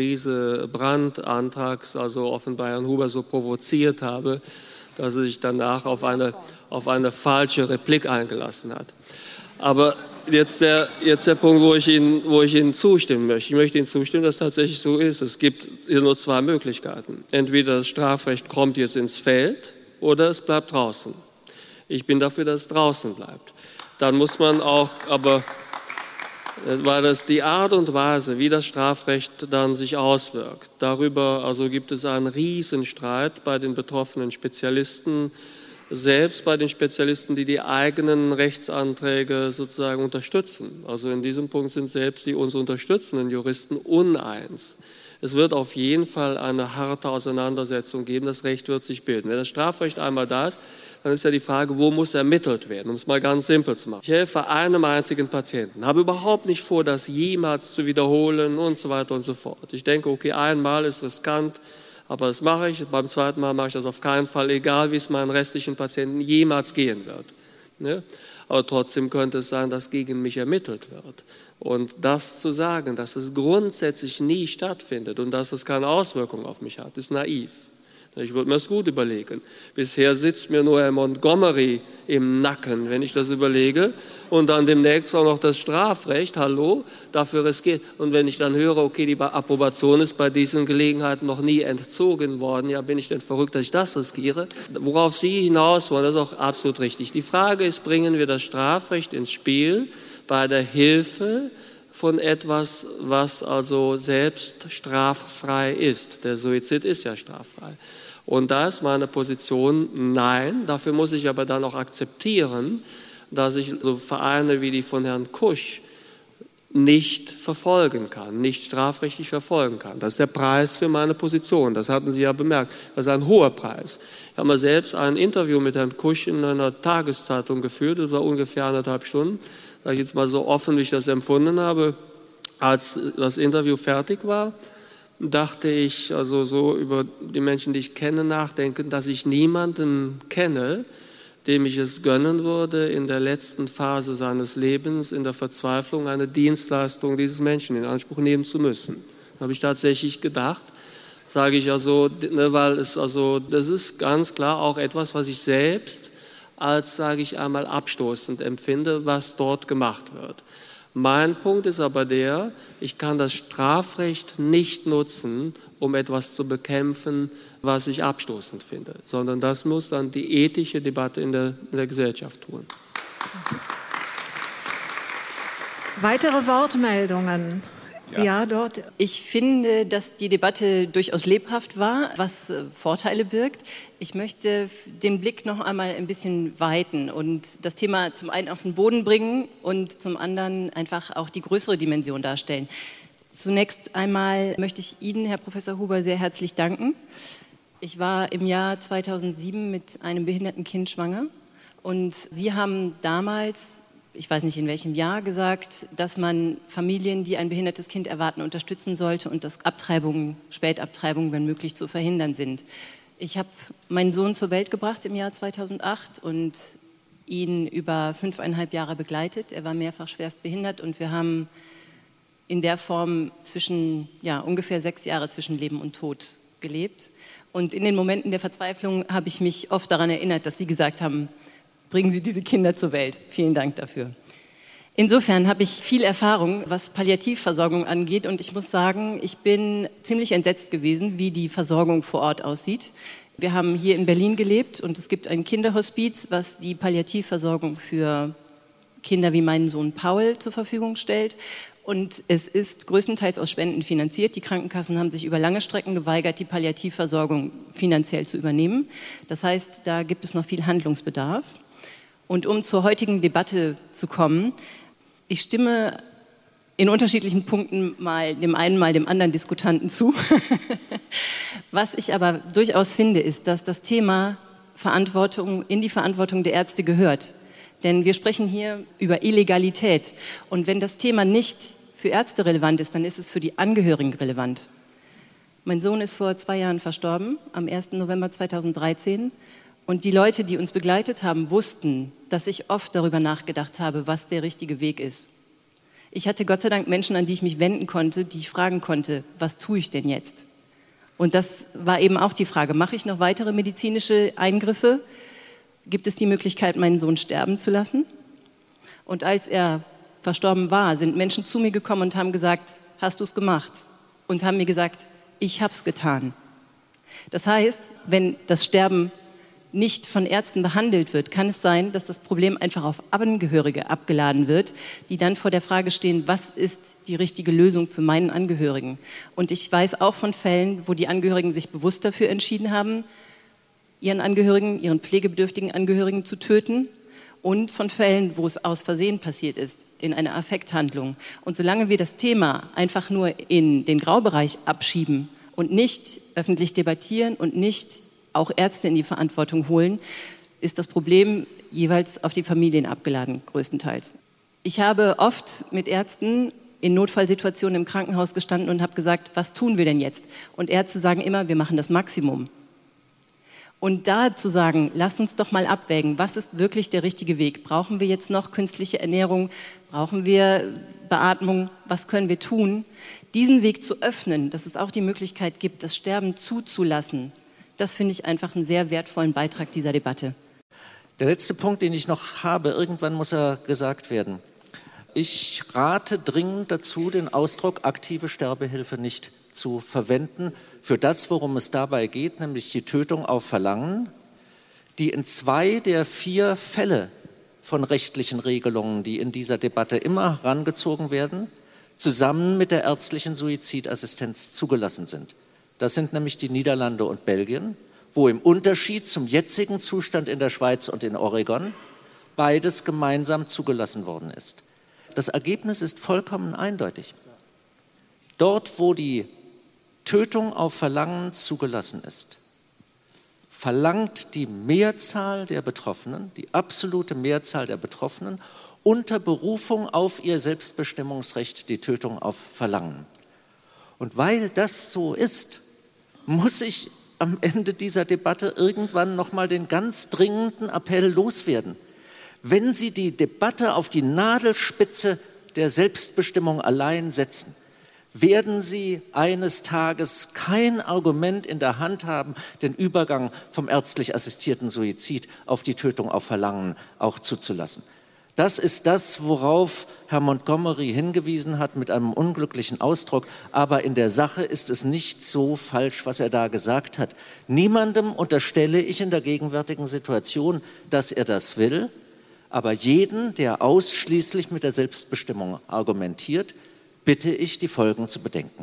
Griese-Brandt-Antrags, also offenbar Herrn Huber so provoziert habe, dass er sich danach auf eine falsche Replik eingelassen hat. Aber jetzt der Punkt, wo ich Ihnen zustimmen möchte. Ich möchte Ihnen zustimmen, dass es tatsächlich so ist. Es gibt hier nur 2 Möglichkeiten. Entweder das Strafrecht kommt jetzt ins Feld, oder es bleibt draußen. Ich bin dafür, dass es draußen bleibt. Dann muss man auch, aber weil das die Art und Weise, wie das Strafrecht dann sich auswirkt, darüber also gibt es einen Riesenstreit bei den betroffenen Spezialisten, selbst bei den Spezialisten, die die eigenen Rechtsanträge sozusagen unterstützen. Also in diesem Punkt sind selbst die uns unterstützenden Juristen uneins. Es wird auf jeden Fall eine harte Auseinandersetzung geben, das Recht wird sich bilden. Wenn das Strafrecht einmal da ist, dann ist ja die Frage, wo muss ermittelt werden, um es mal ganz simpel zu machen. Ich helfe einem einzigen Patienten, habe überhaupt nicht vor, das jemals zu wiederholen und so weiter und so fort. Ich denke, okay, einmal ist riskant, aber das mache ich, beim zweiten Mal mache ich das auf keinen Fall, egal wie es meinen restlichen Patienten jemals gehen wird. Ne? Aber trotzdem könnte es sein, dass gegen mich ermittelt wird. Und das zu sagen, dass es grundsätzlich nie stattfindet und dass es keine Auswirkungen auf mich hat, ist naiv. Ich würde mir das gut überlegen. Bisher sitzt mir nur Herr Montgomery im Nacken, wenn ich das überlege. Und dann demnächst auch noch das Strafrecht, hallo, dafür riskiert. Und wenn ich dann höre, okay, die Approbation ist bei diesen Gelegenheiten noch nie entzogen worden, ja, bin ich denn verrückt, dass ich das riskiere? Worauf Sie hinaus wollen, das ist auch absolut richtig. Die Frage ist, bringen wir das Strafrecht ins Spiel bei der Hilfe von etwas, was also selbst straffrei ist. Der Suizid ist ja straffrei. Und da ist meine Position, nein. Dafür muss ich aber dann auch akzeptieren, dass ich so Vereine wie die von Herrn Kusch nicht verfolgen kann, nicht strafrechtlich verfolgen kann. Das ist der Preis für meine Position. Das hatten Sie ja bemerkt. Das ist ein hoher Preis. Ich habe mal selbst ein Interview mit Herrn Kusch in einer Tageszeitung geführt, das war ungefähr 1,5 Stunden. Sage ich jetzt mal so offen, wie ich das empfunden habe. Als das Interview fertig war, dachte ich also so über die Menschen, die ich kenne, nachdenken, dass ich niemanden kenne, dem ich es gönnen würde, in der letzten Phase seines Lebens, in der Verzweiflung, eine Dienstleistung dieses Menschen in Anspruch nehmen zu müssen. Da habe ich tatsächlich gedacht, sage ich also, ne, weil es also, das ist ganz klar auch etwas, was ich selbst als, sage ich einmal, abstoßend empfinde, was dort gemacht wird. Mein Punkt ist aber der, ich kann das Strafrecht nicht nutzen, um etwas zu bekämpfen, was ich abstoßend finde, sondern das muss dann die ethische Debatte in der Gesellschaft tun. Weitere Wortmeldungen? Ja, dort. Ich finde, dass die Debatte durchaus lebhaft war, was Vorteile birgt. Ich möchte den Blick noch einmal ein bisschen weiten und das Thema zum einen auf den Boden bringen und zum anderen einfach auch die größere Dimension darstellen. Zunächst einmal möchte ich Ihnen, Herr Professor Huber, sehr herzlich danken. Ich war im Jahr 2007 mit einem behinderten Kind schwanger und Sie haben damals, ich weiß nicht in welchem Jahr, gesagt, dass man Familien, die ein behindertes Kind erwarten, unterstützen sollte und dass Abtreibungen, Spätabtreibungen, wenn möglich, zu verhindern sind. Ich habe meinen Sohn zur Welt gebracht im Jahr 2008 und ihn über 5,5 Jahre begleitet. Er war mehrfach schwerst behindert und wir haben in der Form ungefähr 6 Jahre zwischen Leben und Tod gelebt. Und in den Momenten der Verzweiflung habe ich mich oft daran erinnert, dass Sie gesagt haben, bringen Sie diese Kinder zur Welt. Vielen Dank dafür. Insofern habe ich viel Erfahrung, was Palliativversorgung angeht. Und ich muss sagen, ich bin ziemlich entsetzt gewesen, wie die Versorgung vor Ort aussieht. Wir haben hier in Berlin gelebt und es gibt ein Kinderhospiz, was die Palliativversorgung für Kinder wie meinen Sohn Paul zur Verfügung stellt. Und es ist größtenteils aus Spenden finanziert. Die Krankenkassen haben sich über lange Strecken geweigert, die Palliativversorgung finanziell zu übernehmen. Das heißt, da gibt es noch viel Handlungsbedarf. Und um zur heutigen Debatte zu kommen, ich stimme in unterschiedlichen Punkten mal dem einen, mal dem anderen Diskutanten zu. Was ich aber durchaus finde, ist, dass das Thema Verantwortung in die Verantwortung der Ärzte gehört. Denn wir sprechen hier über Illegalität. Und wenn das Thema nicht für Ärzte relevant ist, dann ist es für die Angehörigen relevant. Mein Sohn ist vor 2 Jahren verstorben, am 1. November 2013. Und die Leute, die uns begleitet haben, wussten, dass ich oft darüber nachgedacht habe, was der richtige Weg ist. Ich hatte Gott sei Dank Menschen, an die ich mich wenden konnte, die ich fragen konnte, was tue ich denn jetzt? Und das war eben auch die Frage, mache ich noch weitere medizinische Eingriffe? Gibt es die Möglichkeit, meinen Sohn sterben zu lassen? Und als er verstorben war, sind Menschen zu mir gekommen und haben gesagt, hast du es gemacht? Und haben mir gesagt, ich habe es getan. Das heißt, wenn das Sterben nicht von Ärzten behandelt wird, kann es sein, dass das Problem einfach auf Angehörige abgeladen wird, die dann vor der Frage stehen, was ist die richtige Lösung für meinen Angehörigen? Und ich weiß auch von Fällen, wo die Angehörigen sich bewusst dafür entschieden haben, ihren Angehörigen, ihren pflegebedürftigen Angehörigen zu töten, und von Fällen, wo es aus Versehen passiert ist, in einer Affekthandlung. Und solange wir das Thema einfach nur in den Graubereich abschieben und nicht öffentlich debattieren und nicht auch Ärzte in die Verantwortung holen, ist das Problem jeweils auf die Familien abgeladen, größtenteils. Ich habe oft mit Ärzten in Notfallsituationen im Krankenhaus gestanden und habe gesagt, was tun wir denn jetzt? Und Ärzte sagen immer, wir machen das Maximum. Und da zu sagen, lasst uns doch mal abwägen, was ist wirklich der richtige Weg? Brauchen wir jetzt noch künstliche Ernährung? Brauchen wir Beatmung? Was können wir tun? Diesen Weg zu öffnen, dass es auch die Möglichkeit gibt, das Sterben zuzulassen, das finde ich einfach einen sehr wertvollen Beitrag dieser Debatte. Der letzte Punkt, den ich noch habe, irgendwann muss er gesagt werden. Ich rate dringend dazu, den Ausdruck aktive Sterbehilfe nicht zu verwenden für das, worum es dabei geht, nämlich die Tötung auf Verlangen, die in 2 der 4 Fälle von rechtlichen Regelungen, die in dieser Debatte immer herangezogen werden, zusammen mit der ärztlichen Suizidassistenz zugelassen sind. Das sind nämlich die Niederlande und Belgien, wo im Unterschied zum jetzigen Zustand in der Schweiz und in Oregon beides gemeinsam zugelassen worden ist. Das Ergebnis ist vollkommen eindeutig. Dort, wo die Tötung auf Verlangen zugelassen ist, verlangt die Mehrzahl der Betroffenen, die absolute Mehrzahl der Betroffenen, unter Berufung auf ihr Selbstbestimmungsrecht die Tötung auf Verlangen. Und weil das so ist, muss ich am Ende dieser Debatte irgendwann nochmal den ganz dringenden Appell loswerden. Wenn Sie die Debatte auf die Nadelspitze der Selbstbestimmung allein setzen, werden Sie eines Tages kein Argument in der Hand haben, den Übergang vom ärztlich assistierten Suizid auf die Tötung auf Verlangen auch zuzulassen. Das ist das, worauf Herr Montgomery hingewiesen hat mit einem unglücklichen Ausdruck. Aber in der Sache ist es nicht so falsch, was er da gesagt hat. Niemandem unterstelle ich in der gegenwärtigen Situation, dass er das will. Aber jeden, der ausschließlich mit der Selbstbestimmung argumentiert, bitte ich, die Folgen zu bedenken.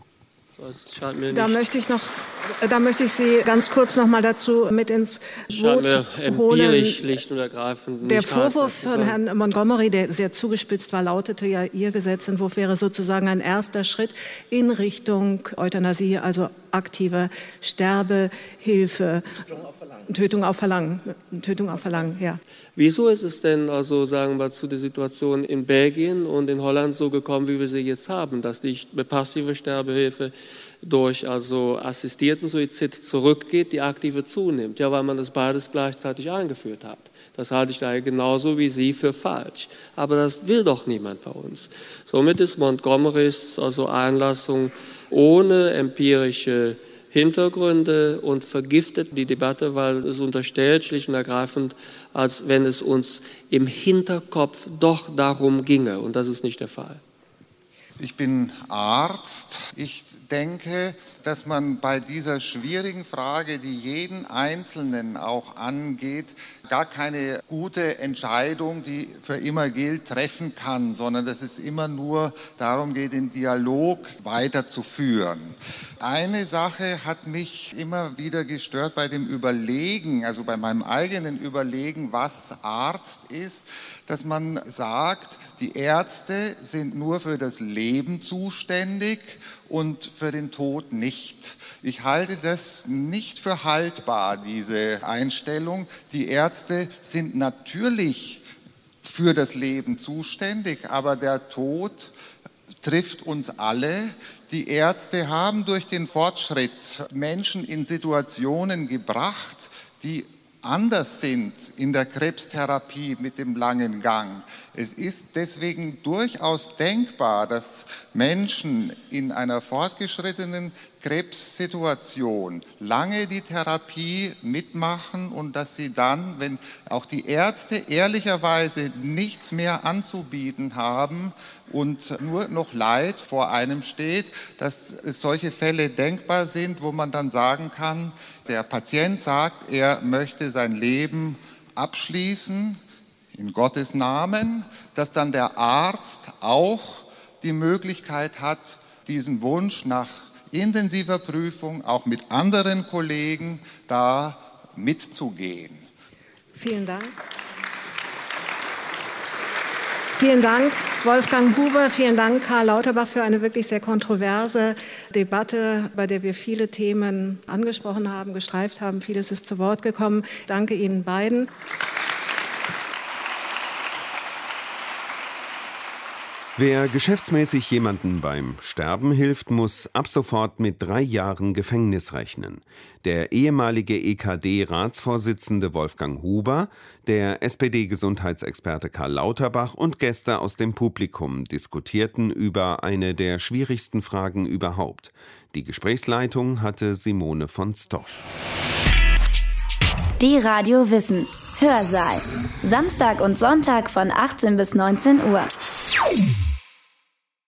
Da möchte ich Sie ganz kurz noch mal dazu mit ins Boot holen. Schlicht und ergreifend der Vorwurf von Herrn Montgomery, der sehr zugespitzt war, lautete ja, Ihr Gesetzentwurf wäre sozusagen ein erster Schritt in Richtung Euthanasie, also aktive Sterbehilfe. Tötung auf Verlangen. Tötung auf Verlangen, ja. Wieso ist es denn also, sagen wir, zu der Situation in Belgien und in Holland so gekommen, wie wir sie jetzt haben, dass die passive Sterbehilfe durch also assistierten Suizid zurückgeht, die aktive zunimmt? Ja, weil man das beides gleichzeitig eingeführt hat. Das halte ich daher genauso wie Sie für falsch. Aber das will doch niemand bei uns. Somit ist Montgomerys also Einlassung ohne empirische Hintergründe und vergiftet die Debatte, weil es unterstellt, schlicht und ergreifend, als wenn es uns im Hinterkopf doch darum ginge. Und das ist nicht der Fall. Ich bin Arzt. Ich denke, dass man bei dieser schwierigen Frage, die jeden Einzelnen auch angeht, gar keine gute Entscheidung, die für immer gilt, treffen kann, sondern dass es immer nur darum geht, den Dialog weiterzuführen. Eine Sache hat mich immer wieder gestört bei dem Überlegen, also bei meinem eigenen Überlegen, was Arzt ist, dass man sagt, die Ärzte sind nur für das Leben zuständig und für den Tod nicht. Ich halte das nicht für haltbar, diese Einstellung. Die Ärzte sind natürlich für das Leben zuständig, aber der Tod trifft uns alle. Die Ärzte haben durch den Fortschritt Menschen in Situationen gebracht, die anders sind in der Krebstherapie mit dem langen Gang. Es ist deswegen durchaus denkbar, dass Menschen in einer fortgeschrittenen Krebssituation lange die Therapie mitmachen und dass sie dann, wenn auch die Ärzte ehrlicherweise nichts mehr anzubieten haben und nur noch Leid vor einem steht, dass solche Fälle denkbar sind, wo man dann sagen kann, der Patient sagt, er möchte sein Leben abschließen in Gottes Namen, dass dann der Arzt auch die Möglichkeit hat, diesen Wunsch nach intensiver Prüfung auch mit anderen Kollegen da mitzugehen. Vielen Dank. Vielen Dank, Wolfgang Huber. Vielen Dank, Karl Lauterbach, für eine wirklich sehr kontroverse Debatte, bei der wir viele Themen angesprochen haben, gestreift haben. Vieles ist zu Wort gekommen. Danke Ihnen beiden. Wer geschäftsmäßig jemandem beim Sterben hilft, muss ab sofort mit 3 Jahren Gefängnis rechnen. Der ehemalige EKD-Ratsvorsitzende Wolfgang Huber, der SPD-Gesundheitsexperte Karl Lauterbach und Gäste aus dem Publikum diskutierten über eine der schwierigsten Fragen überhaupt. Die Gesprächsleitung hatte Simone von Stosch. Die Radio Wissen. Hörsaal. Samstag und Sonntag von 18 bis 19 Uhr.